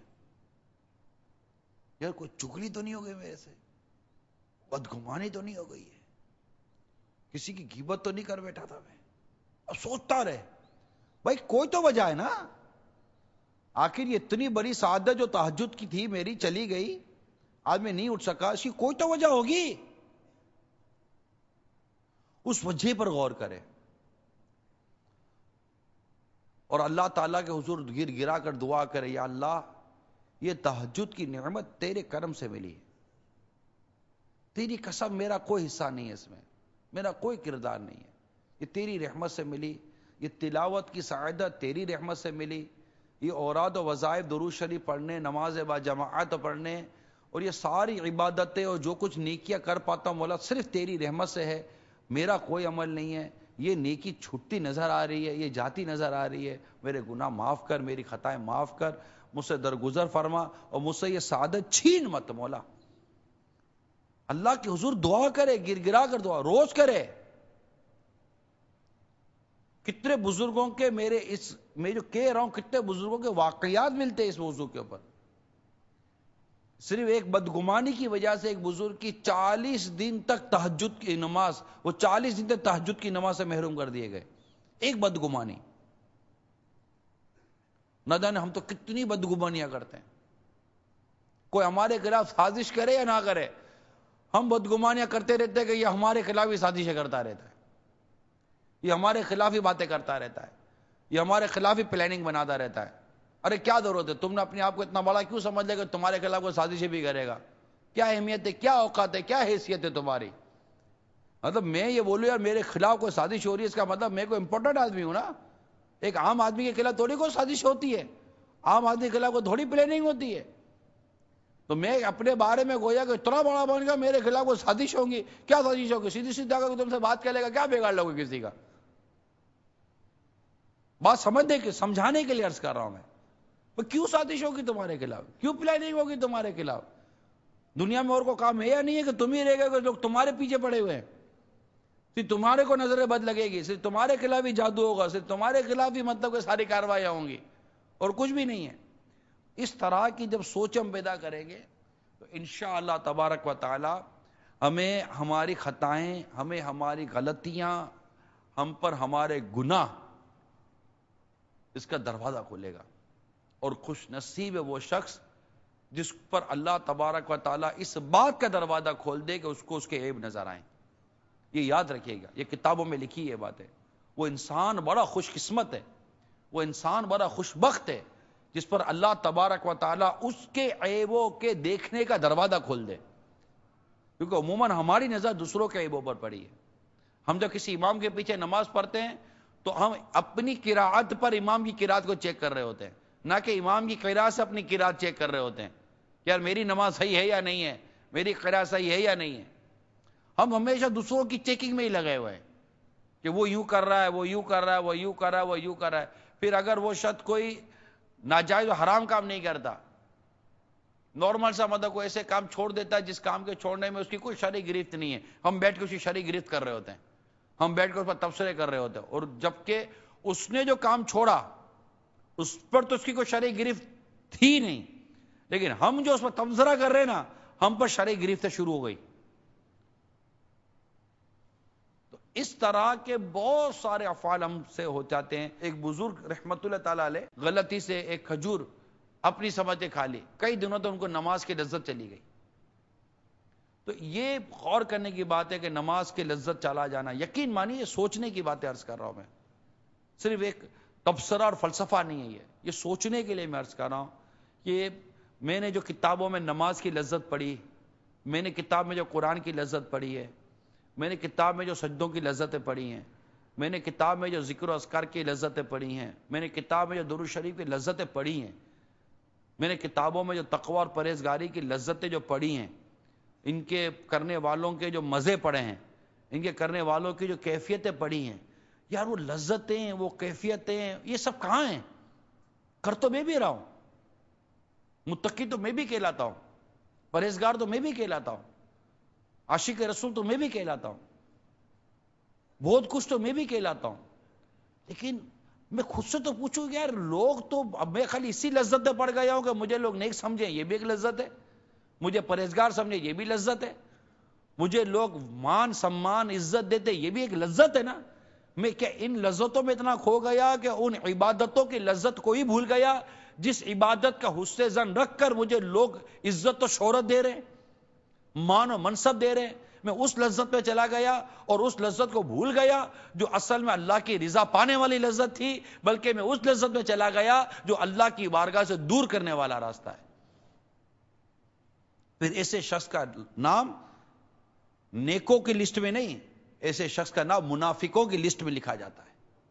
یار، کوئی چگلی تو نہیں ہو گئی میرے سے، بدگمانی تو نہیں ہو گئی ہے، کسی کی غیبت تو نہیں کر بیٹھا تھا میں. اب سوچتا رہے بھائی کوئی تو وجہ ہے نا، آخر یہ اتنی بڑی سعادت جو تہجد کی تھی میری چلی گئی، آج میں نہیں اٹھ سکا، اس کی کوئی تو وجہ ہوگی. اس وجہ پر غور کرے اور اللہ تعالیٰ کے حضور گر گرا کر دعا کرے، یا اللہ یہ تہجد کی نعمت تیرے کرم سے ملی، تیری قسم میرا کوئی حصہ نہیں ہے اس میں، میرا کوئی کردار نہیں ہے، یہ تیری رحمت سے ملی، یہ تلاوت کی سعادت تیری رحمت سے ملی، یہ اوراد و وظائف درود شریف پڑھنے، نماز با جماعت پڑھنے، اور یہ ساری عبادتیں اور جو کچھ نیکیاں کر پاتا ہوں مولا صرف تیری رحمت سے ہے، میرا کوئی عمل نہیں ہے. یہ نیکی چھٹتی نظر آ رہی ہے، یہ جاتی نظر آ رہی ہے، میرے گناہ معاف کر، میری خطائیں معاف کر، مجھ سے درگزر فرما، اور مجھ سے یہ سعادت چھین مت مولا. اللہ کے حضور دعا کرے، گر گرا کر دعا روز کرے. کتنے بزرگوں کے میرے اس میں جو کہہ رہا ہوں، کتنے بزرگوں کے واقعات ملتے ہیں اس موضوع کے اوپر. صرف ایک بدگمانی کی وجہ سے ایک بزرگ کی چالیس دن تک تہجد کی نماز، وہ چالیس دن تک تہجد کی نماز سے محروم کر دیے گئے، ایک بدگمانی. نہ جانے ہم تو کتنی بدگمانیاں کرتے ہیں، کوئی ہمارے خلاف سازش کرے یا نہ کرے، ہم بدگمانیاں کرتے رہتے ہیں کہ یہ ہمارے خلاف ہی سازشیں کرتا رہتا ہے، یہ ہمارے خلاف ہی باتیں کرتا رہتا ہے، یہ ہمارے خلاف ہی پلاننگ بناتا رہتا ہے. ارے کیا ضرورت ہے، تم نے اپنے آپ کو اتنا بڑا کیوں سمجھ لے کہ تمہارے خلاف کوئی سازشیں بھی کرے گا؟ کیا اہمیت ہے، کیا اوقات ہے، کیا حیثیت ہے تمہاری؟ مطلب میں یہ بولوں یار میرے خلاف کوئی سازش ہو رہی ہے، اس کا مطلب میں کوئی امپورٹنٹ آدمی ہوں نا. ایک عام آدمی کے خلاف تھوڑی کوئی سازش ہوتی ہے، عام آدمی کے خلاف کوئی تھوڑی پلاننگ ہوتی ہے. تو میں اپنے بارے میں گویا کہ اتنا بڑا بن گیا میرے خلاف کوئی سازش ہوں گی، کیا سازش ہوگی؟ سیدھی سیدھی اگر تم سے بات کرے گا، کیا بگاڑ لو گے کسی کا؟ بات سمجھنے کے سمجھانے کے لیے عرض کر رہا ہوں میں. کیوں سازش ہوگی تمہارے خلاف، کیوں پلاننگ ہوگی تمہارے خلاف؟ دنیا میں اور کو کام ہے یا نہیں ہے کہ تم ہی رہ گئے لوگ تمہارے پیچھے پڑے ہوئے ہیں؟ صرف تمہارے کو نظر بد لگے گی، صرف تمہارے خلاف ہی جادو ہوگا، صرف تمہارے خلاف ہی مطلب کہ ساری کاروائیاں ہوں گی، اور کچھ بھی نہیں ہے. اس طرح کی جب سوچ ہم پیدا کریں گے تو انشاءاللہ تبارک و تعالی ہمیں ہماری خطائیں، ہمیں ہماری غلطیاں، ہم پر ہمارے گناہ، اس کا دروازہ کھولے گا. اور خوش نصیب ہے وہ شخص جس پر اللہ تبارک و تعالیٰ اس بات کا دروازہ کھول دے کہ اس کو اس کے عیب نظر آئیں. یہ یاد رکھیے گا، یہ کتابوں میں لکھی یہ بات ہے. وہ انسان بڑا خوش قسمت ہے، وہ انسان بڑا خوش بخت ہے جس پر اللہ تبارک و تعالیٰ اس کے عیبوں کے دیکھنے کا دروازہ کھول دے. کیونکہ عموماً ہماری نظر دوسروں کے عیبوں پر پڑی ہے. ہم جب کسی امام کے پیچھے نماز پڑھتے ہیں تو ہم اپنی قراءت پر امام کی قراءت کو چیک کر رہے ہوتے ہیں، نہ کہ امام کی قراءت سے اپنی قراءت چیک کر رہے ہوتے ہیں کہ یار میری نماز صحیح ہے یا نہیں ہے، میری قراءت صحیح ہے یا نہیں ہے. ہم ہمیشہ دوسروں کی چیکنگ میں ہی لگے ہوئے ہیں کہ وہ یوں کر رہا ہے، وہ یوں کر رہا ہے، وہ یوں کر رہا ہے، وہ یوں کر رہا ہے. پھر اگر وہ شخص کوئی ناجائز و حرام کام نہیں کرتا، نارمل سا مطلب کوئی ایسے کام چھوڑ دیتا ہے جس کام کے چھوڑنے میں اس کی کوئی شرعی گرفت نہیں ہے، ہم بیٹھ کے اس کی شرعی گرفت کر رہے ہوتے ہیں، ہم بیٹھ کے اس پر تبصرے کر رہے ہوتے ہیں، اور جبکہ اس نے جو کام چھوڑا اس پر تو اس کی کوئی شرعی گرفت تھی نہیں، لیکن ہم جو اس پر تبصرہ کر رہے ہیں نا، ہم پر شرعی گرفتیں شروع ہو گئی. تو اس طرح کے بہت سارے افعال ہم سے ہو جاتے ہیں. ایک بزرگ رحمت اللہ تعالی علیہ غلطی سے ایک کھجور اپنی سمجھ کھا لی، کئی دنوں تک ان کو نماز کی لذت چلی گئی. تو یہ غور کرنے کی بات ہے کہ نماز کی لذت چلا جانا، یقین مانیے سوچنے کی باتیں عرض کر رہا ہوں میں، صرف ایک تبصرہ اور فلسفہ نہیں ہے. یہ یہ سوچنے کے لیے میں عرض کر رہا ہوں کہ میں نے جو کتابوں میں نماز کی لذت پڑھی، میں نے کتاب میں جو قرآن کی لذت پڑھی ہے، میں نے کتاب میں جو سجدوں کی لذتیں پڑھی ہیں، میں نے کتاب میں جو ذکر و اذکار کی لذتیں پڑھی ہیں، میں نے کتاب میں جو درود شریف کی لذتیں پڑھی ہیں، میں نے کتابوں میں جو تقوی اور پرہیزگاری کی لذتیں جو پڑھی ہیں، ان کے کرنے والوں کے جو مزے پڑے ہیں، ان کے کرنے والوں کی جو کیفیتیں پڑھی ہیں، یار وہ لذتیں، وہ کیفیتیں، یہ سب کہاں ہیں؟ کر تو میں بھی رہا ہوں، متقی تو میں بھی کہلاتا ہوں، پرہیزگار تو میں بھی کہلاتا ہوں، عاشق رسول تو میں بھی کہلاتا ہوں، بہت کچھ تو میں بھی کہلاتا ہوں. لیکن میں خود سے تو پوچھوں کہ یار لوگ تو، اب میں خالی اسی لذت میں پڑ گیا ہوں کہ مجھے لوگ نیک سمجھیں، یہ بھی ایک لذت ہے، مجھے پرہیزگار سمجھے، یہ بھی لذت ہے، مجھے لوگ مان سمان عزت دیتے، یہ بھی ایک لذت ہے نا. میں کیا ان لذتوں میں اتنا کھو گیا کہ ان عبادتوں کی لذت کو ہی بھول گیا جس عبادت کا حسن زن رکھ کر مجھے لوگ عزت و شہرت دے رہے ہیں، مان و منصب دے رہے ہیں. میں اس لذت پہ چلا گیا اور اس لذت کو بھول گیا جو اصل میں اللہ کی رضا پانے والی لذت تھی، بلکہ میں اس لذت میں چلا گیا جو اللہ کی بارگاہ سے دور کرنے والا راستہ ہے. پھر ایسے شخص کا نام نیکوں کی لسٹ میں نہیں، ایسے شخص کا نام منافقوں کی لسٹ میں لکھا جاتا ہے.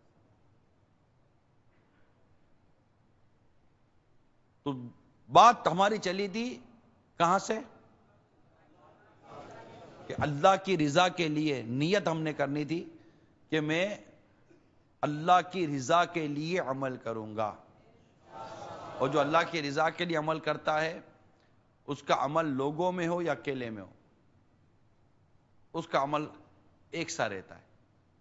تو بات ہماری چلی تھی کہاں سے کہ اللہ کی رضا کے لیے نیت ہم نے کرنی تھی کہ میں اللہ کی رضا کے لیے عمل کروں گا. اور جو اللہ کی رضا کے لیے عمل کرتا ہے اس کا عمل لوگوں میں ہو یا اکیلے میں ہو، اس کا عمل ایک سا رہتا ہے.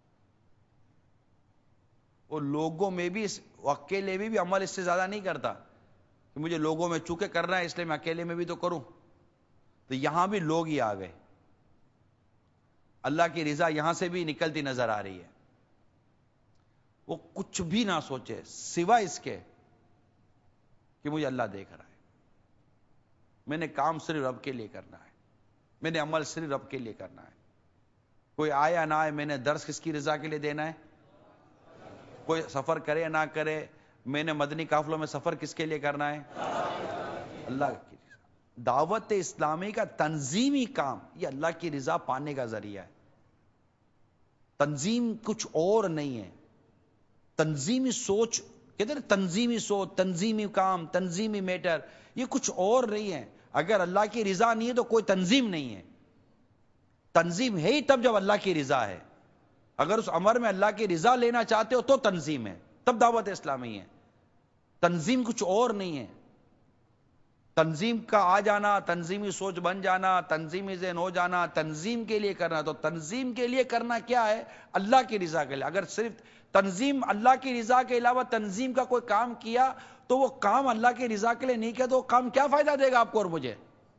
وہ لوگوں میں بھی، وہ اکیلے میں بھی عمل اس سے زیادہ نہیں کرتا کہ مجھے لوگوں میں چونکہ کرنا ہے اس لیے میں اکیلے میں بھی تو کروں. تو یہاں بھی لوگ ہی آ گئے، اللہ کی رضا یہاں سے بھی نکلتی نظر آ رہی ہے. وہ کچھ بھی نہ سوچے سوائے اس کے کہ مجھے اللہ دیکھ رہا ہے، میں نے کام صرف رب کے لیے کرنا ہے، میں نے عمل صرف رب کے لیے کرنا ہے. کوئی آئے یا نہ آئے، میں نے درس کس کی رضا کے لیے دینا ہے، کوئی سفر کرے یا نہ کرے، میں نے مدنی قافلوں میں سفر کس کے لیے کرنا ہے، اللہ کی رضا. دعوت اسلامی کا تنظیمی کام یہ اللہ کی رضا پانے کا ذریعہ ہے. تنظیم کچھ اور نہیں ہے. تنظیمی سوچ کہتے ہیں، تنظیمی سوچ، تنظیمی کام، تنظیمی میٹر، یہ کچھ اور نہیں ہے. اگر اللہ کی رضا نہیں ہے تو کوئی تنظیم نہیں ہے. تنظیم ہے ہی تب جب اللہ کی رضا ہے. اگر اس امر میں اللہ کی رضا لینا چاہتے ہو تو تنظیم ہے، تب دعوت اسلامی ہے. تنظیم کچھ اور نہیں ہے. تنظیم کا آ جانا، تنظیمی سوچ بن جانا، تنظیمی ذہن ہو جانا، تنظیم کے لیے کرنا، تو تنظیم کے لیے کرنا کیا ہے، اللہ کی رضا کے لیے. اگر صرف تنظیم اللہ کی رضا کے علاوہ تنظیم کا کوئی کام کیا تو وہ کام اللہ کی رضا کے لیے نہیں کیا تو وہ کام کیا فائدہ دے گا آپ کو اور مجھے؟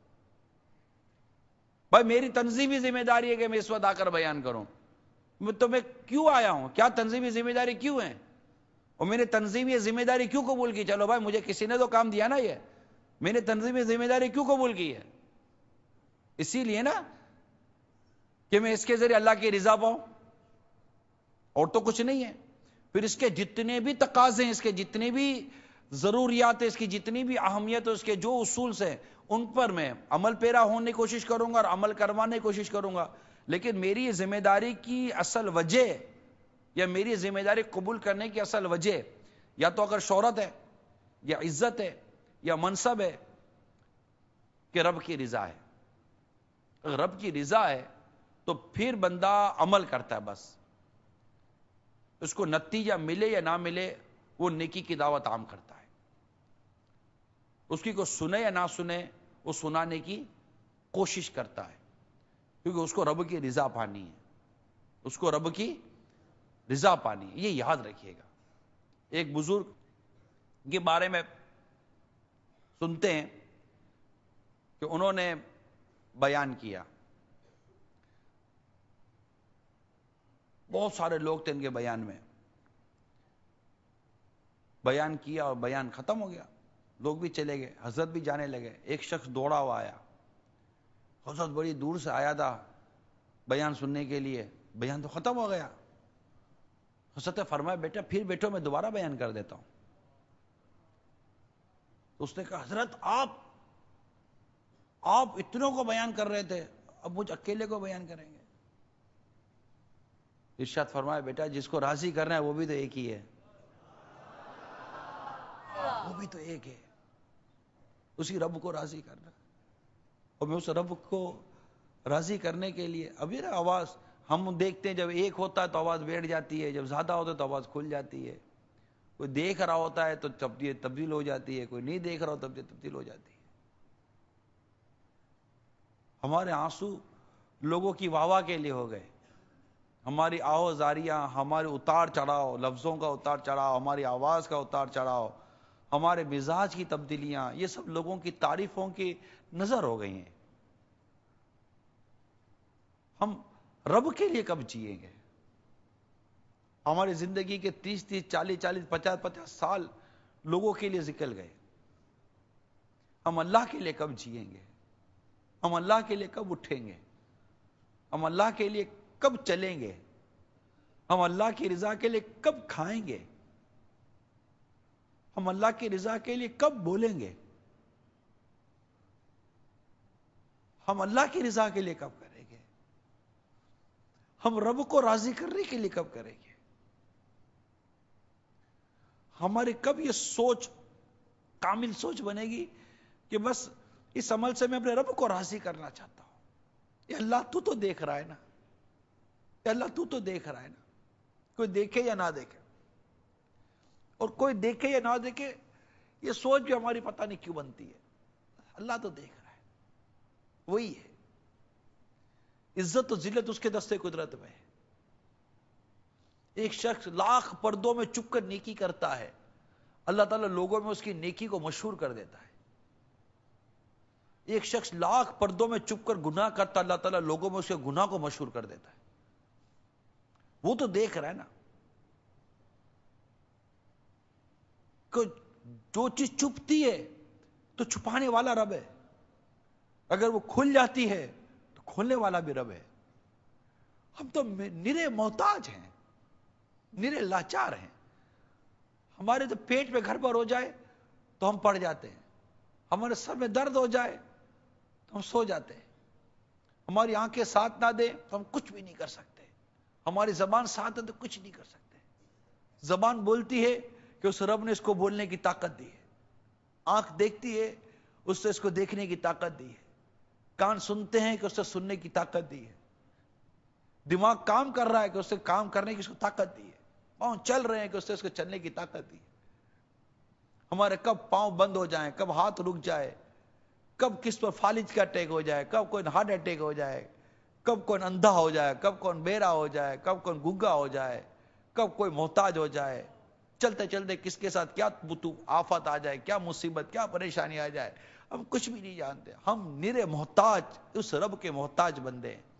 بھائی میری تنظیمی ذمہ داری ہے کہ میں اس وقت آ کر بیان کروں، تو میں کیوں آیا ہوں، کیا تنظیمی ذمہ داری کیوں ہے، اور میں نے تنظیمی ذمہ داری کیوں قبول کی؟ چلو بھائی مجھے کسی نے تو کام دیا نا، یہ میں نے تنظیمی ذمہ داری کیوں قبول کی ہے؟ اسی لیے نا کہ میں اس کے ذریعے اللہ کی رضا پاؤں، اور تو کچھ نہیں ہے. پھر اس کے جتنے بھی تقاضے ہیں، اس کے جتنے بھی ضروریات ہیں، اس کی جتنی بھی اہمیت ہے، اس کے جو اصول ہیں ان پر میں عمل پیرا ہونے کی کوشش کروں گا اور عمل کروانے کی کوشش کروں گا. لیکن میری ذمہ داری کی اصل وجہ یا میری ذمہ داری قبول کرنے کی اصل وجہ یا تو اگر شہرت ہے یا عزت ہے یا منصب ہے کہ رب کی رضا ہے. اگر رب کی رضا ہے تو پھر بندہ عمل کرتا ہے، بس اس کو نتیجہ ملے یا نہ ملے وہ نیکی کی دعوت عام کرتا ہے. اس کی کو سنے یا نہ سنے وہ سنانے کی کوشش کرتا ہے، کیونکہ اس کو رب کی رضا پانی ہے، اس کو رب کی رضا پانی ہے. یہ یاد رکھیے گا. ایک بزرگ کے بارے میں سنتے ہیں کہ انہوں نے بیان کیا. بہت سارے لوگ تھے ان کے بیان میں. بیان کیا اور بیان ختم ہو گیا. لوگ بھی چلے گئے, حضرت بھی جانے لگے. ایک شخص دوڑا ہوا آیا. حضرت بڑی دور سے آیا تھا بیان سننے کے لیے, بیان تو ختم ہو گیا. حضرت نے فرمایا بیٹا پھر بیٹھو, میں دوبارہ بیان کر دیتا ہوں. اس نے کہا حضرت آپ آپ اتنوں کو بیان کر رہے تھے, اب مجھ اکیلے کو بیان کریں گے؟ ارشاد فرمایا بیٹا جس کو راضی کرنا ہے وہ بھی تو ایک ہی ہے, وہ بھی تو ایک ہے, اسی رب کو راضی کرنا. اور میں اس رب کو راضی کرنے کے لیے ابھی نا آواز ہم دیکھتے ہیں, جب ایک ہوتا ہے تو آواز بیٹھ جاتی ہے, جب زیادہ ہوتا ہے تو آواز کھل جاتی ہے. کوئی دیکھ رہا ہوتا ہے تو تبدیل ہو جاتی ہے, کوئی نہیں دیکھ رہا ہوتا تو تبدیل ہو جاتی ہے. ہمارے آنسو لوگوں کی واہ واہ کے لیے ہو گئے, ہماری آہو زاریاں, ہمارے اتار چڑھاؤ, لفظوں کا اتار چڑھاؤ, ہماری آواز کا اتار چڑھاؤ, ہمارے مزاج کی تبدیلیاں, یہ سب لوگوں کی تعریفوں کی نظر ہو گئی ہیں. ہم رب کے لیے کب جیئیں گے؟ ہماری زندگی کے تیس تیس چالیس چالیس پچاس پچاس سال لوگوں کے لیے نکل گئے. ہم اللہ کے لیے کب جیئیں گے؟ ہم اللہ کے لیے کب اٹھیں گے؟ ہم اللہ کے لیے کب چلیں گے؟ ہم اللہ کی رضا کے لیے کب کھائیں گے؟ ہم اللہ کی رضا کے لیے کب بولیں گے؟ ہم اللہ کی رضا کے لیے کب کریں گے؟ ہم رب کو راضی کرنے کے لیے کب کریں گے؟ ہماری کب یہ سوچ کامل سوچ بنے گی کہ بس اس عمل سے میں اپنے رب کو راضی کرنا چاہتا ہوں. یا اللہ تو تو دیکھ رہا ہے نا, یا اللہ تو تو دیکھ رہا ہے نا, کوئی دیکھے یا نہ دیکھے, اور کوئی دیکھے یا نہ دیکھے یہ سوچ بھی ہماری پتہ نہیں کیوں بنتی ہے. اللہ تو دیکھ رہا ہے, وہی ہے. عزت و ذلت اس کے دستے قدرت میں ہے. ایک شخص لاکھ پردوں میں چھپ کر نیکی کرتا ہے, اللہ تعالیٰ لوگوں میں اس کی نیکی کو مشہور کر دیتا ہے. ایک شخص لاکھ پردوں میں چھپ کر گناہ کرتا, اللہ تعالیٰ لوگوں میں اس کے گناہ کو مشہور کر دیتا ہے. وہ تو دیکھ رہا ہے نا کہ جو چیز چھپتی ہے تو چھپانے والا رب ہے, اگر وہ کھل جاتی ہے تو کھولنے والا بھی رب ہے. ہم تو نرے محتاج ہیں, نرے لاچار ہیں. ہمارے تو پیٹ میں گھر پر ہو جائے تو ہم پڑ جاتے ہیں, ہمارے سر میں درد ہو جائے تو ہم سو جاتے ہیں, ہماری آنکھیں ساتھ نہ دیں تو ہم کچھ بھی نہیں کر سکتے, ہماری زبان ساتھ ہے تو کچھ نہیں کر سکتے. زبان بولتی ہے کہ اس رب نے اس کو بولنے کی طاقت دی ہے, آنکھ دیکھتی ہے اس سے اس کو دیکھنے کی طاقت دی ہے, کان سنتے ہیں کہ اس سے سننے کی طاقت دی ہے, دماغ کام کر رہا ہے کہ اس سے کام کرنے کی اس کو طاقت دی ہے, پاؤں چل رہے ہیں کہ اس سے اس کو چلنے کی طاقت دی ہے. ہمارے کب پاؤں بند ہو جائیں, کب ہاتھ رک جائے, کب کس پر فالج کا اٹیک ہو جائے, کب کوئی ہارٹ اٹیک ہو جائے, کب کون اندھا ہو جائے, کب کون بیرا ہو جائے, کب کون گنگا ہو جائے, کب کوئی محتاج ہو جائے, چلتے چلتے کس کے ساتھ کیا آفت آ جائے, کیا مصیبت, کیا پریشانی آ جائے, ہم کچھ بھی نہیں جانتے. ہم نرے محتاج, اس رب کے محتاج بندے ہیں.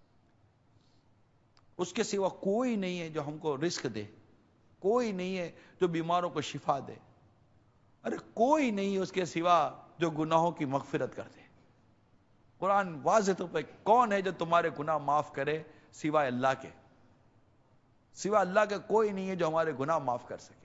اس کے سوا کوئی نہیں ہے جو ہم کو رزق دے, کوئی نہیں ہے جو بیماروں کو شفا دے, ارے کوئی نہیں ہے اس کے سوا جو گناہوں کی مغفرت کر دے. قرآن واضح طور پہ کون ہے جو تمہارے گناہ معاف کرے سوائے اللہ کے, سوا اللہ کے کوئی نہیں ہے جو ہمارے گناہ معاف کر سکے.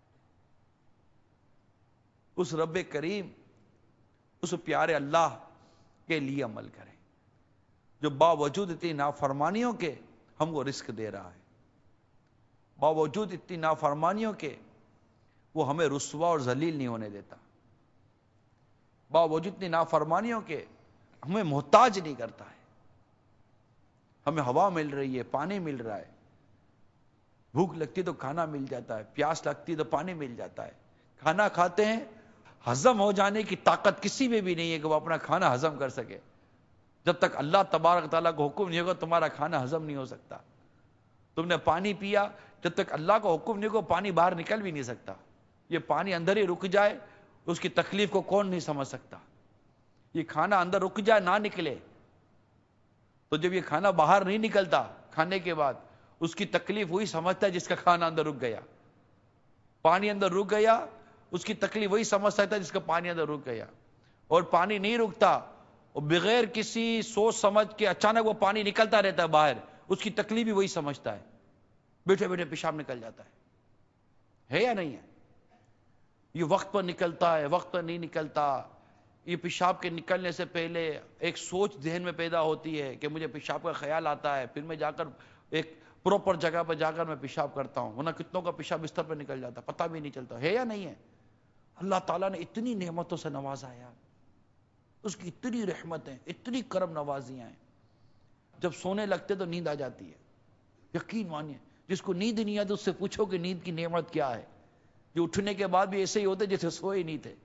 اس رب کریم, اس پیارے اللہ کے لیے عمل کریں جو باوجود اتنی نافرمانیوں کے ہم کو رزق دے رہا ہے, باوجود اتنی نافرمانیوں کے وہ ہمیں رسوا اور ذلیل نہیں ہونے دیتا, باوجود اتنی نافرمانیوں کے ہمیں محتاج نہیں کرتا ہے. ہمیں ہوا مل رہی ہے, پانی مل رہا ہے, بھوک لگتی تو کھانا مل جاتا ہے, پیاس لگتی تو پانی مل جاتا ہے, کھانا کھاتے ہیں, ہضم ہو جانے کی طاقت کسی میں بھی نہیں ہے کہ وہ اپنا کھانا ہضم کر سکے. جب تک اللہ تبارک تعالیٰ کو حکم نہیں ہوگا تمہارا کھانا ہضم نہیں ہو سکتا. تم نے پانی پیا, جب تک اللہ کو حکم نہیں ہوگا پانی باہر نکل بھی نہیں سکتا. یہ پانی اندر ہی رک جائے اس کی تکلیف کو کون نہیں سمجھ سکتا. یہ کھانا اندر رک جائے نہ نکلے، تو جب یہ کھانا باہر نہیں نکلتا کھانے کے بعد، اس کی تکلیف وہی سمجھتا ہے جس کا کھانا اندر رک گیا. پانی اندر رک گیا، اس کی تکلیف وہی سمجھ سکتا ہے جس کا پانی اندر رک گیا. اور پانی نہیں رکتا، اور بغیر کسی سوچ سمجھ کے اچانک وہ پانی نکلتا رہتا ہے باہر، اس کی تکلیف بھی وہی سمجھتا ہے. بیٹھے بیٹھے پیشاب نکل جاتا ہے ہے یا نہیں ہے؟ یہ وقت پر نکلتا ہے، وقت پر نہیں نکلتا. یہ پیشاب کے نکلنے سے پہلے ایک سوچ ذہن میں پیدا ہوتی ہے کہ مجھے پیشاب کا خیال آتا ہے، پھر میں جا کر ایک پراپر جگہ پر جا کر میں پیشاب کرتا ہوں، ورنہ کتنوں کا پیشاب بستر پہ نکل جاتا ہے، پتہ بھی نہیں چلتا. ہے یا نہیں ہے؟ اللہ تعالیٰ نے اتنی نعمتوں سے نوازا ہے، اس کی اتنی رحمتیں، اتنی کرم نوازیاں ہیں. جب سونے لگتے تو نیند آ جاتی ہے. یقین مانیے، جس کو نیند نہیں آتی اس سے پوچھو کہ نیند کی نعمت کیا ہے. جو اٹھنے کے بعد بھی ایسے ہی ہوتے جیسے سوئے نہیں تھے.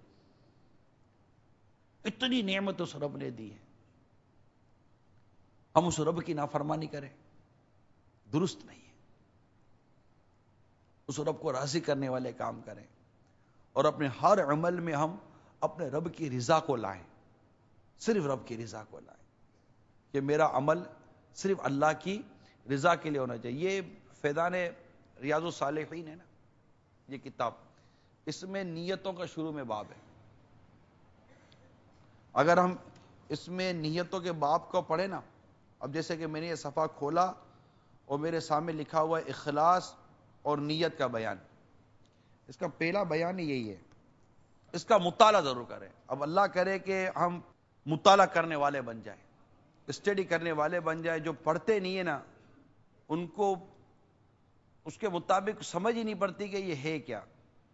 اتنی نعمت اس رب نے دی ہے، ہم اس رب کی نافرمانی کریں درست نہیں ہے. اس رب کو راضی کرنے والے کام کریں، اور اپنے ہر عمل میں ہم اپنے رب کی رضا کو لائیں، صرف رب کی رضا کو لائیں کہ میرا عمل صرف اللہ کی رضا کے لیے ہونا چاہیے. یہ فیضان ریاض الصالحین ہے نا، یہ کتاب، اس میں نیتوں کا شروع میں باب ہے. اگر ہم اس میں نیتوں کے باب کو پڑھیں نا، اب جیسے کہ میں نے یہ صفحہ کھولا اور میرے سامنے لکھا ہوا ہے اخلاص اور نیت کا بیان. اس کا پہلا بیان ہی یہی ہے، اس کا مطالعہ ضرور کریں. اب اللہ کرے کہ ہم مطالعہ کرنے والے بن جائیں، اسٹڈی کرنے والے بن جائیں. جو پڑھتے نہیں ہیں نا، ان کو اس کے مطابق سمجھ ہی نہیں پڑتی کہ یہ ہے کیا.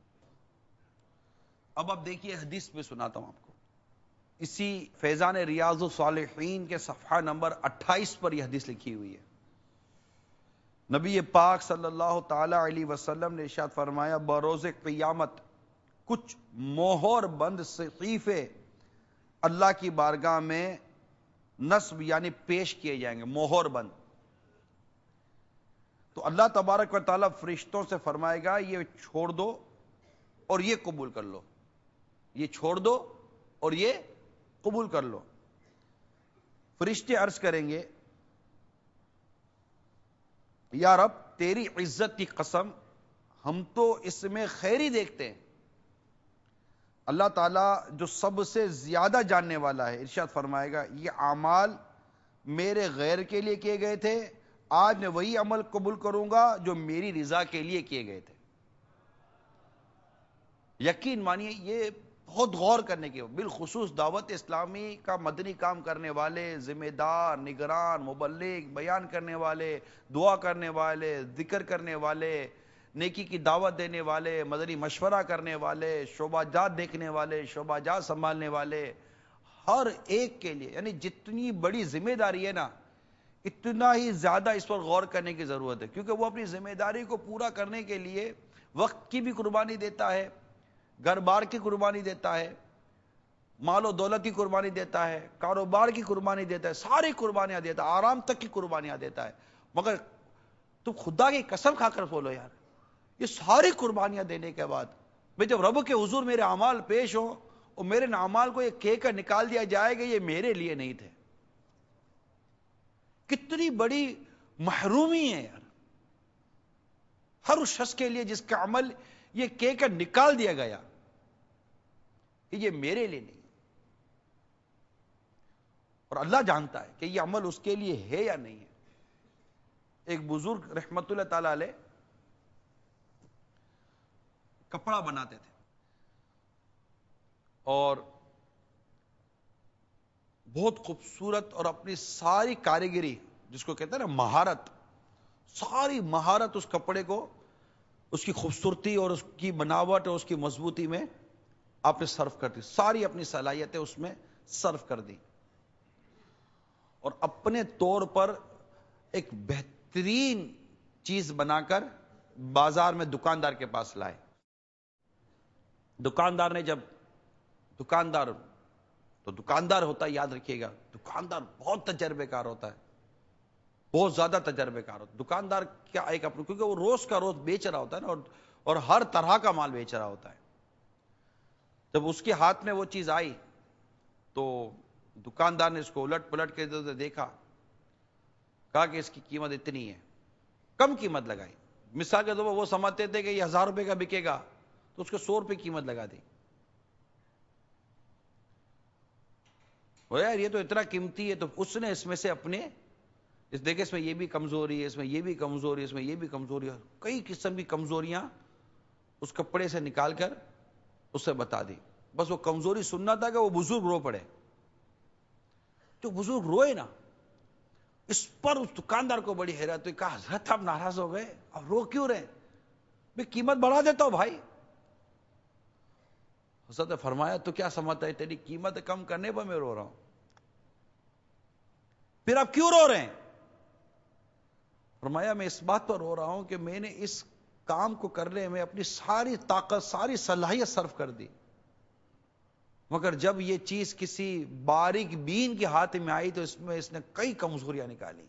اب آپ دیکھیے، حدیث میں سناتا ہوں آپ کو، اسی فیضان ریاض الصالحین کے صفحہ نمبر اٹھائیس پر یہ حدیث لکھی ہوئی ہے. نبی پاک صلی اللہ تعالی علیہ وسلم نے ارشاد فرمایا، بروز قیامت کچھ مہر بند صحیفے اللہ کی بارگاہ میں نصب یعنی پیش کیے جائیں گے، مہر بند. تو اللہ تبارک و تعالیٰ فرشتوں سے فرمائے گا یہ چھوڑ دو اور یہ قبول کر لو، یہ چھوڑ دو اور یہ قبول کر لو. فرشتے عرض کریں گے، یا رب تیری عزت کی قسم، ہم تو اس میں خیر ہی دیکھتے ہیں. اللہ تعالیٰ جو سب سے زیادہ جاننے والا ہے ارشاد فرمائے گا، یہ اعمال میرے غیر کے لیے کیے گئے تھے، آج میں وہی عمل قبول کروں گا جو میری رضا کے لیے کیے گئے تھے. یقین مانیے، یہ بہت غور کرنے کی، بالخصوص دعوت اسلامی کا مدنی کام کرنے والے، ذمہ دار، نگران، مبلغ، بیان کرنے والے، دعا کرنے والے، ذکر کرنے والے، نیکی کی دعوت دینے والے، مدنی مشورہ کرنے والے، شعبہ جات دیکھنے والے، شعبہ جات سنبھالنے والے، ہر ایک کے لیے یعنی جتنی بڑی ذمہ داری ہے نا، اتنا ہی زیادہ اس پر غور کرنے کی ضرورت ہے. کیونکہ وہ اپنی ذمہ داری کو پورا کرنے کے لیے وقت کی بھی قربانی دیتا ہے، گھر بار کی قربانی دیتا ہے، مال و دولت کی قربانی دیتا ہے، کاروبار کی قربانی دیتا ہے، ساری قربانیاں دیتا ہے، آرام تک کی قربانیاں دیتا ہے. مگر تم خدا کی قسم کھا کر بولو یار، یہ ساری قربانیاں دینے کے بعد میں جب رب کے حضور میرے اعمال پیش ہوں اور میرے اعمال کو یہ کہہ کر نکال دیا جائے گا یہ میرے لیے نہیں تھے، کتنی بڑی محرومی ہے یار ہر اس شخص کے لیے جس کا عمل یہ کہہ کر نکال دیا گیا کہ یہ میرے لیے نہیں. اور اللہ جانتا ہے کہ یہ عمل اس کے لیے ہے یا نہیں ہے. ایک بزرگ رحمت اللہ تعالی علیہ کپڑا بناتے تھے اور بہت خوبصورت، اور اپنی ساری کاریگری جس کو کہتے ہیں نا مہارت، ساری مہارت اس کپڑے کو، اس کی خوبصورتی اور اس کی بناوٹ اور اس کی مضبوطی میں آپ نے صرف کر دی، ساری اپنی صلاحیتیں اس میں صرف کر دی، اور اپنے طور پر ایک بہترین چیز بنا کر بازار میں دکاندار کے پاس لائے. دکاندار نے جب دکاندار تو دکاندار ہوتا ہے، یاد رکھیے گا، دکاندار بہت تجربے کار ہوتا ہے، بہت زیادہ تجربے کار ہوتا ہے. دکاندار کیا ایک اپنے، کیونکہ وہ روز کا روز بیچ رہا ہوتا ہے نا، اور اور ہر طرح کا مال بیچ رہا ہوتا ہے. جب اس کے ہاتھ میں وہ چیز آئی تو دکاندار نے اس کو الٹ پلٹ کے دیکھا, کہا کہ اس کی قیمت اتنی ہے, کم قیمت لگائی. مثال کے طور پر وہ سمجھتے تھے کہ یہ ہزار روپے کا بکے گا تو اس کو سو روپے قیمت لگا دی. وہ یار یہ تو اتنا قیمتی ہے, تو اس نے اس میں سے اپنے اس دیکھے اس میں یہ بھی کمزوری ہے, اس میں یہ بھی کمزوری ہے, اس میں یہ بھی کمزوری ہے, کئی قسم کی کمزوریاں اس کپڑے سے نکال کر اس سے بتا دی. بس وہ کمزوری سننا تھا کہ وہ بزرگ رو پڑے. جو بزرگ روئے نا, اس پر اس دکاندار کو بڑی حیرت ہوئی. کہا حضرت آپ ناراض ہو گئے, اب رو کیوں رہے؟ میں قیمت بڑھا دیتا ہوں بھائی. حضرت نے فرمایا تو کیا سمجھتا ہے تیری قیمت کم کرنے پر میں رو رہا ہوں, پھر آپ کیوں رو رہے ہیں؟ فرمایا میں اس بات پر رو رہا ہوں کہ میں نے اس کام کو کرنے میں اپنی ساری طاقت ساری صلاحیت صرف کر دی, مگر جب یہ چیز کسی باریک بین کے ہاتھ میں آئی تو اس میں اس نے کئی کمزوریاں نکالی.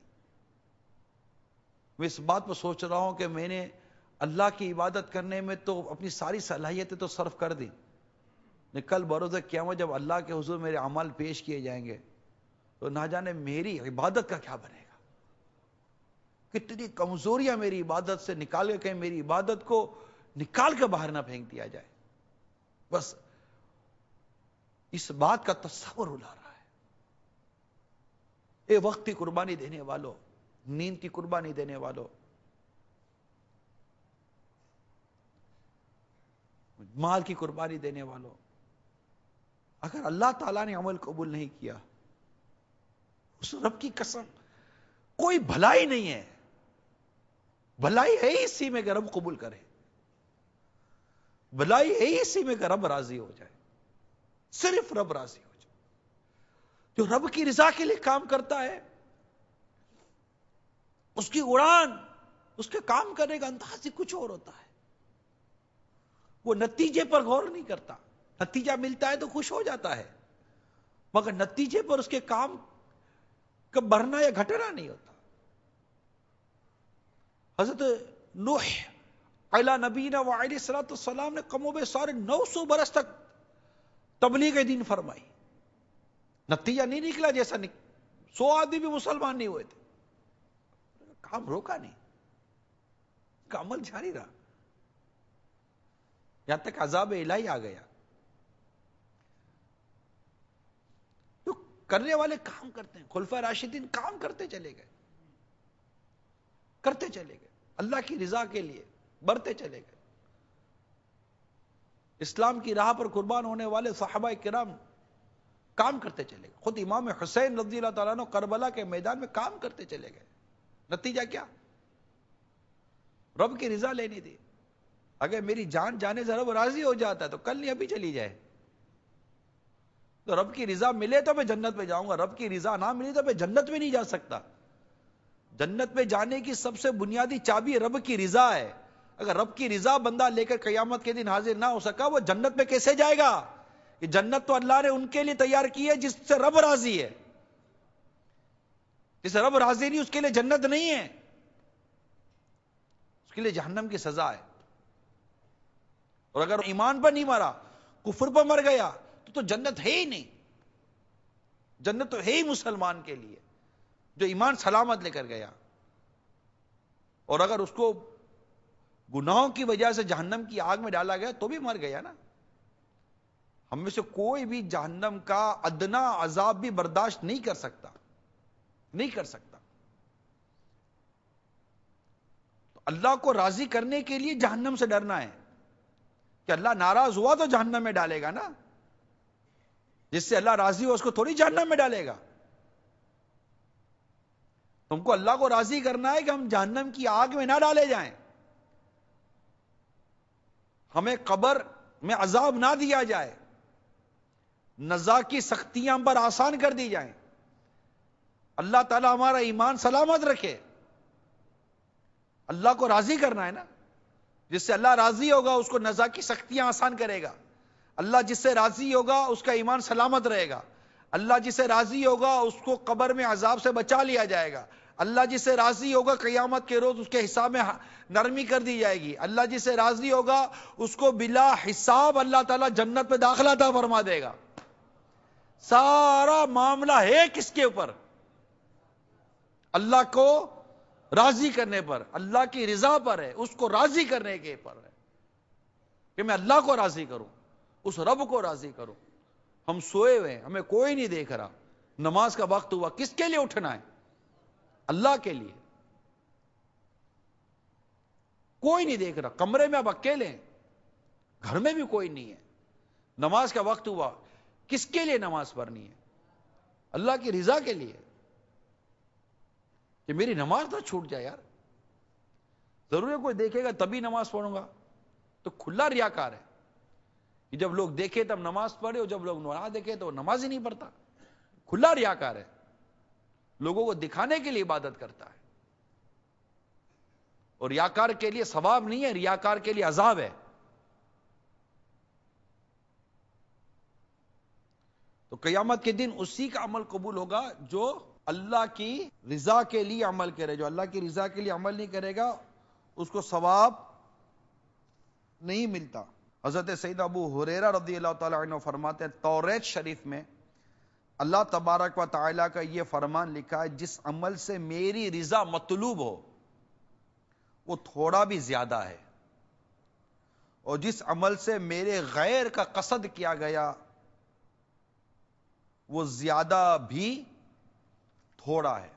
میں اس بات پر سوچ رہا ہوں کہ میں نے اللہ کی عبادت کرنے میں تو اپنی ساری صلاحیتیں تو صرف کر دی, کل بروز قیامت جب اللہ کے حضور میرے اعمال پیش کیے جائیں گے تو نہ جانے میری عبادت کا کیا بنے گا. کتنی کمزوریاں میری عبادت سے نکال کے, کہیں میری عبادت کو نکال کے باہر نہ پھینک دیا جائے. بس اس بات کا تصور الا رہا ہے. اے وقت کی قربانی دینے والوں, نیند کی قربانی دینے والوں, مال کی قربانی دینے والوں, اگر اللہ تعالیٰ نے عمل قبول نہیں کیا, اس رب کی قسم کوئی بھلائی نہیں ہے. بھلائی ہے ہی اسی میں کہ رب قبول کرے, بھلائی ہے ہی اسی میں کہ رب راضی ہو جائے, صرف رب راضی ہو جائے. جو رب کی رضا کے لیے کام کرتا ہے اس کی اڑان, اس کے کام کرنے کا انداز ہی کچھ اور ہوتا ہے. وہ نتیجے پر غور نہیں کرتا, نتیجہ ملتا ہے تو خوش ہو جاتا ہے, مگر نتیجے پر اس کے کام کا بڑھنا یا گھٹنا نہیں ہوتا. حضرت نوح علی نبینا وعلیہ الصلوۃ والسلام نے کم و بیش سارے نو سو برس تک تبلیغ دین فرمائی, نتیجہ نہیں نکلا جیسا نک... سو آدمی بھی مسلمان نہیں ہوئے تھے, کام روکا نہیں, کا عمل جاری رہا, یہاں تک عذاب الہی آ گیا. تو کرنے والے کام کرتے ہیں, خلفائے راشدین کام کرتے چلے گئے, کرتے چلے گئے, اللہ کی رضا کے لیے بڑھتے چلے گئے. اسلام کی راہ پر قربان ہونے والے صحابہ کرام کام کرتے چلے گئے. خود امام حسین رضی اللہ تعالیٰ عنہ کربلا کے میدان میں کام کرتے چلے گئے. نتیجہ کیا؟ رب کی رضا لینی تھی. اگر میری جان جانے سے رب راضی ہو جاتا ہے تو کل نہیں ابھی چلی جائے. تو رب کی رضا ملے تو میں جنت میں جاؤں گا, رب کی رضا نہ ملی تو میں جنت میں نہیں جا سکتا. جنت میں جانے کی سب سے بنیادی چابی رب کی رضا ہے. اگر رب کی رضا بندہ لے کر قیامت کے دن حاضر نہ ہو سکا, وہ جنت میں کیسے جائے گا؟ یہ جنت تو اللہ نے ان کے لیے تیار کی ہے جس سے رب راضی ہے. جس سے رب راضی نہیں اس کے لیے جنت نہیں ہے, اس کے لیے جہنم کی سزا ہے. اور اگر ایمان پر نہیں مرا, کفر پر مر گیا تو تو جنت ہے ہی نہیں. جنت تو ہے ہی مسلمان کے لیے جو ایمان سلامت لے کر گیا. اور اگر اس کو گناہوں کی وجہ سے جہنم کی آگ میں ڈالا گیا تو بھی مر گیا نا. ہم میں سے کوئی بھی جہنم کا ادنا عذاب بھی برداشت نہیں کر سکتا, نہیں کر سکتا. تو اللہ کو راضی کرنے کے لیے جہنم سے ڈرنا ہے کہ اللہ ناراض ہوا تو جہنم میں ڈالے گا نا. جس سے اللہ راضی ہو اس کو تھوڑی جہنم میں ڈالے گا. تم کو اللہ کو راضی کرنا ہے کہ ہم جہنم کی آگ میں نہ ڈالے جائیں, ہمیں قبر میں عذاب نہ دیا جائے, نزا کی سختیاں ہم پر آسان کر دی جائیں. اللہ تعالی ہمارا ایمان سلامت رکھے. اللہ کو راضی کرنا ہے نا. جس سے اللہ راضی ہوگا اس کو نزا کی سختیاں آسان کرے گا. اللہ جس سے راضی ہوگا اس کا ایمان سلامت رہے گا. اللہ جس سے راضی ہوگا اس کو قبر میں عذاب سے بچا لیا جائے گا. اللہ جس سے راضی ہوگا قیامت کے روز اس کے حساب میں نرمی کر دی جائے گی. اللہ جس سے راضی ہوگا اس کو بلا حساب اللہ تعالیٰ جنت میں داخلہ عطا فرما دے گا. سارا معاملہ ہے کس کے اوپر؟ اللہ کو راضی کرنے پر، اللہ کی رضا پر ہے، اس کو راضی کرنے کے پر ہے کہ میں اللہ کو راضی کروں، اس رب کو راضی کروں۔ ہم سوئے ہوئے ہیں، ہمیں کوئی نہیں دیکھ رہا، نماز کا وقت ہوا، کس کے لیے اٹھنا ہے؟ اللہ کے لیے۔ کوئی نہیں دیکھ رہا، کمرے میں اب اکیلے ہیں، گھر میں بھی کوئی نہیں ہے، نماز کا وقت ہوا، کس کے لیے نماز پڑھنی ہے؟ اللہ کی رضا کے لیے، کہ میری نماز نہ چھوٹ جائے یار۔ ضرور ہے کوئی دیکھے گا تبھی نماز پڑھوں گا، تو کھلا ریاکار ہے کہ جب لوگ دیکھے تب نماز پڑھے، اور جب لوگ نہ دیکھے تو نماز ہی نہیں پڑھتا۔ کھلا ریاکار ہے، لوگوں کو دکھانے کے لیے عبادت کرتا ہے، اور ریاکار کے لیے ثواب نہیں ہے، ریاکار کے لیے عذاب ہے۔ تو قیامت کے دن اسی کا عمل قبول ہوگا جو اللہ کی رضا کے لیے عمل کرے۔ جو اللہ کی رضا کے لیے عمل نہیں کرے گا اس کو ثواب نہیں ملتا۔ حضرت سیدنا ابو ہریرہ رضی اللہ تعالیٰ عنہ فرماتے ہیں، توریت شریف میں اللہ تبارک و تعالیٰ کا یہ فرمان لکھا ہے، جس عمل سے میری رضا مطلوب ہو وہ تھوڑا بھی زیادہ ہے، اور جس عمل سے میرے غیر کا قصد کیا گیا وہ زیادہ بھی تھوڑا ہے۔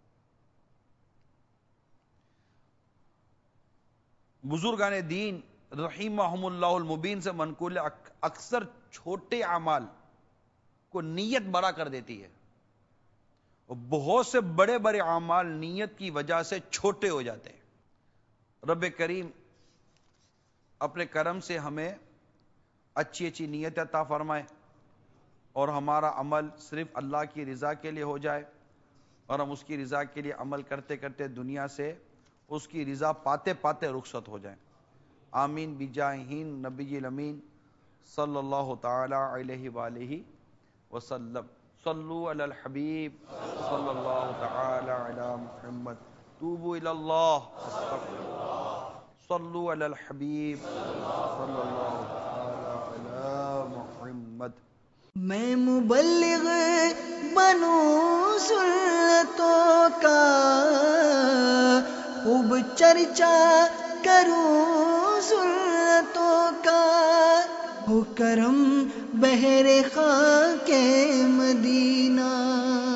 بزرگان دین رحمہم اللہ المبین سے منقول ہے، اکثر چھوٹے اعمال کو نیت بڑا کر دیتی ہے، اور بہت سے بڑے بڑے اعمال نیت کی وجہ سے چھوٹے ہو جاتے ہیں۔ رب کریم اپنے کرم سے ہمیں اچھی اچھی نیت عطا فرمائے، اور ہمارا عمل صرف اللہ کی رضا کے لیے ہو جائے، اور ہم اس کی رضا کے لیے عمل کرتے کرتے دنیا سے اس کی رضا پاتے پاتے رخصت ہو جائیں۔ آمین بجاہ نبی الامین صلی اللہ تعالی علیہ وآلہ وسلم۔ صلو علی الحبیب صلی اللہ تعالی علی محمد۔ توبوا الی اللہ، استغفر اللہ۔ صلو علی الحبیب صلی اللہ تعالی علی محمد۔ میں مبلغ بنوں سنتوں کا، خوب چرچا کروں سنتوں کا، ہو کرم بہر خاک مدینہ۔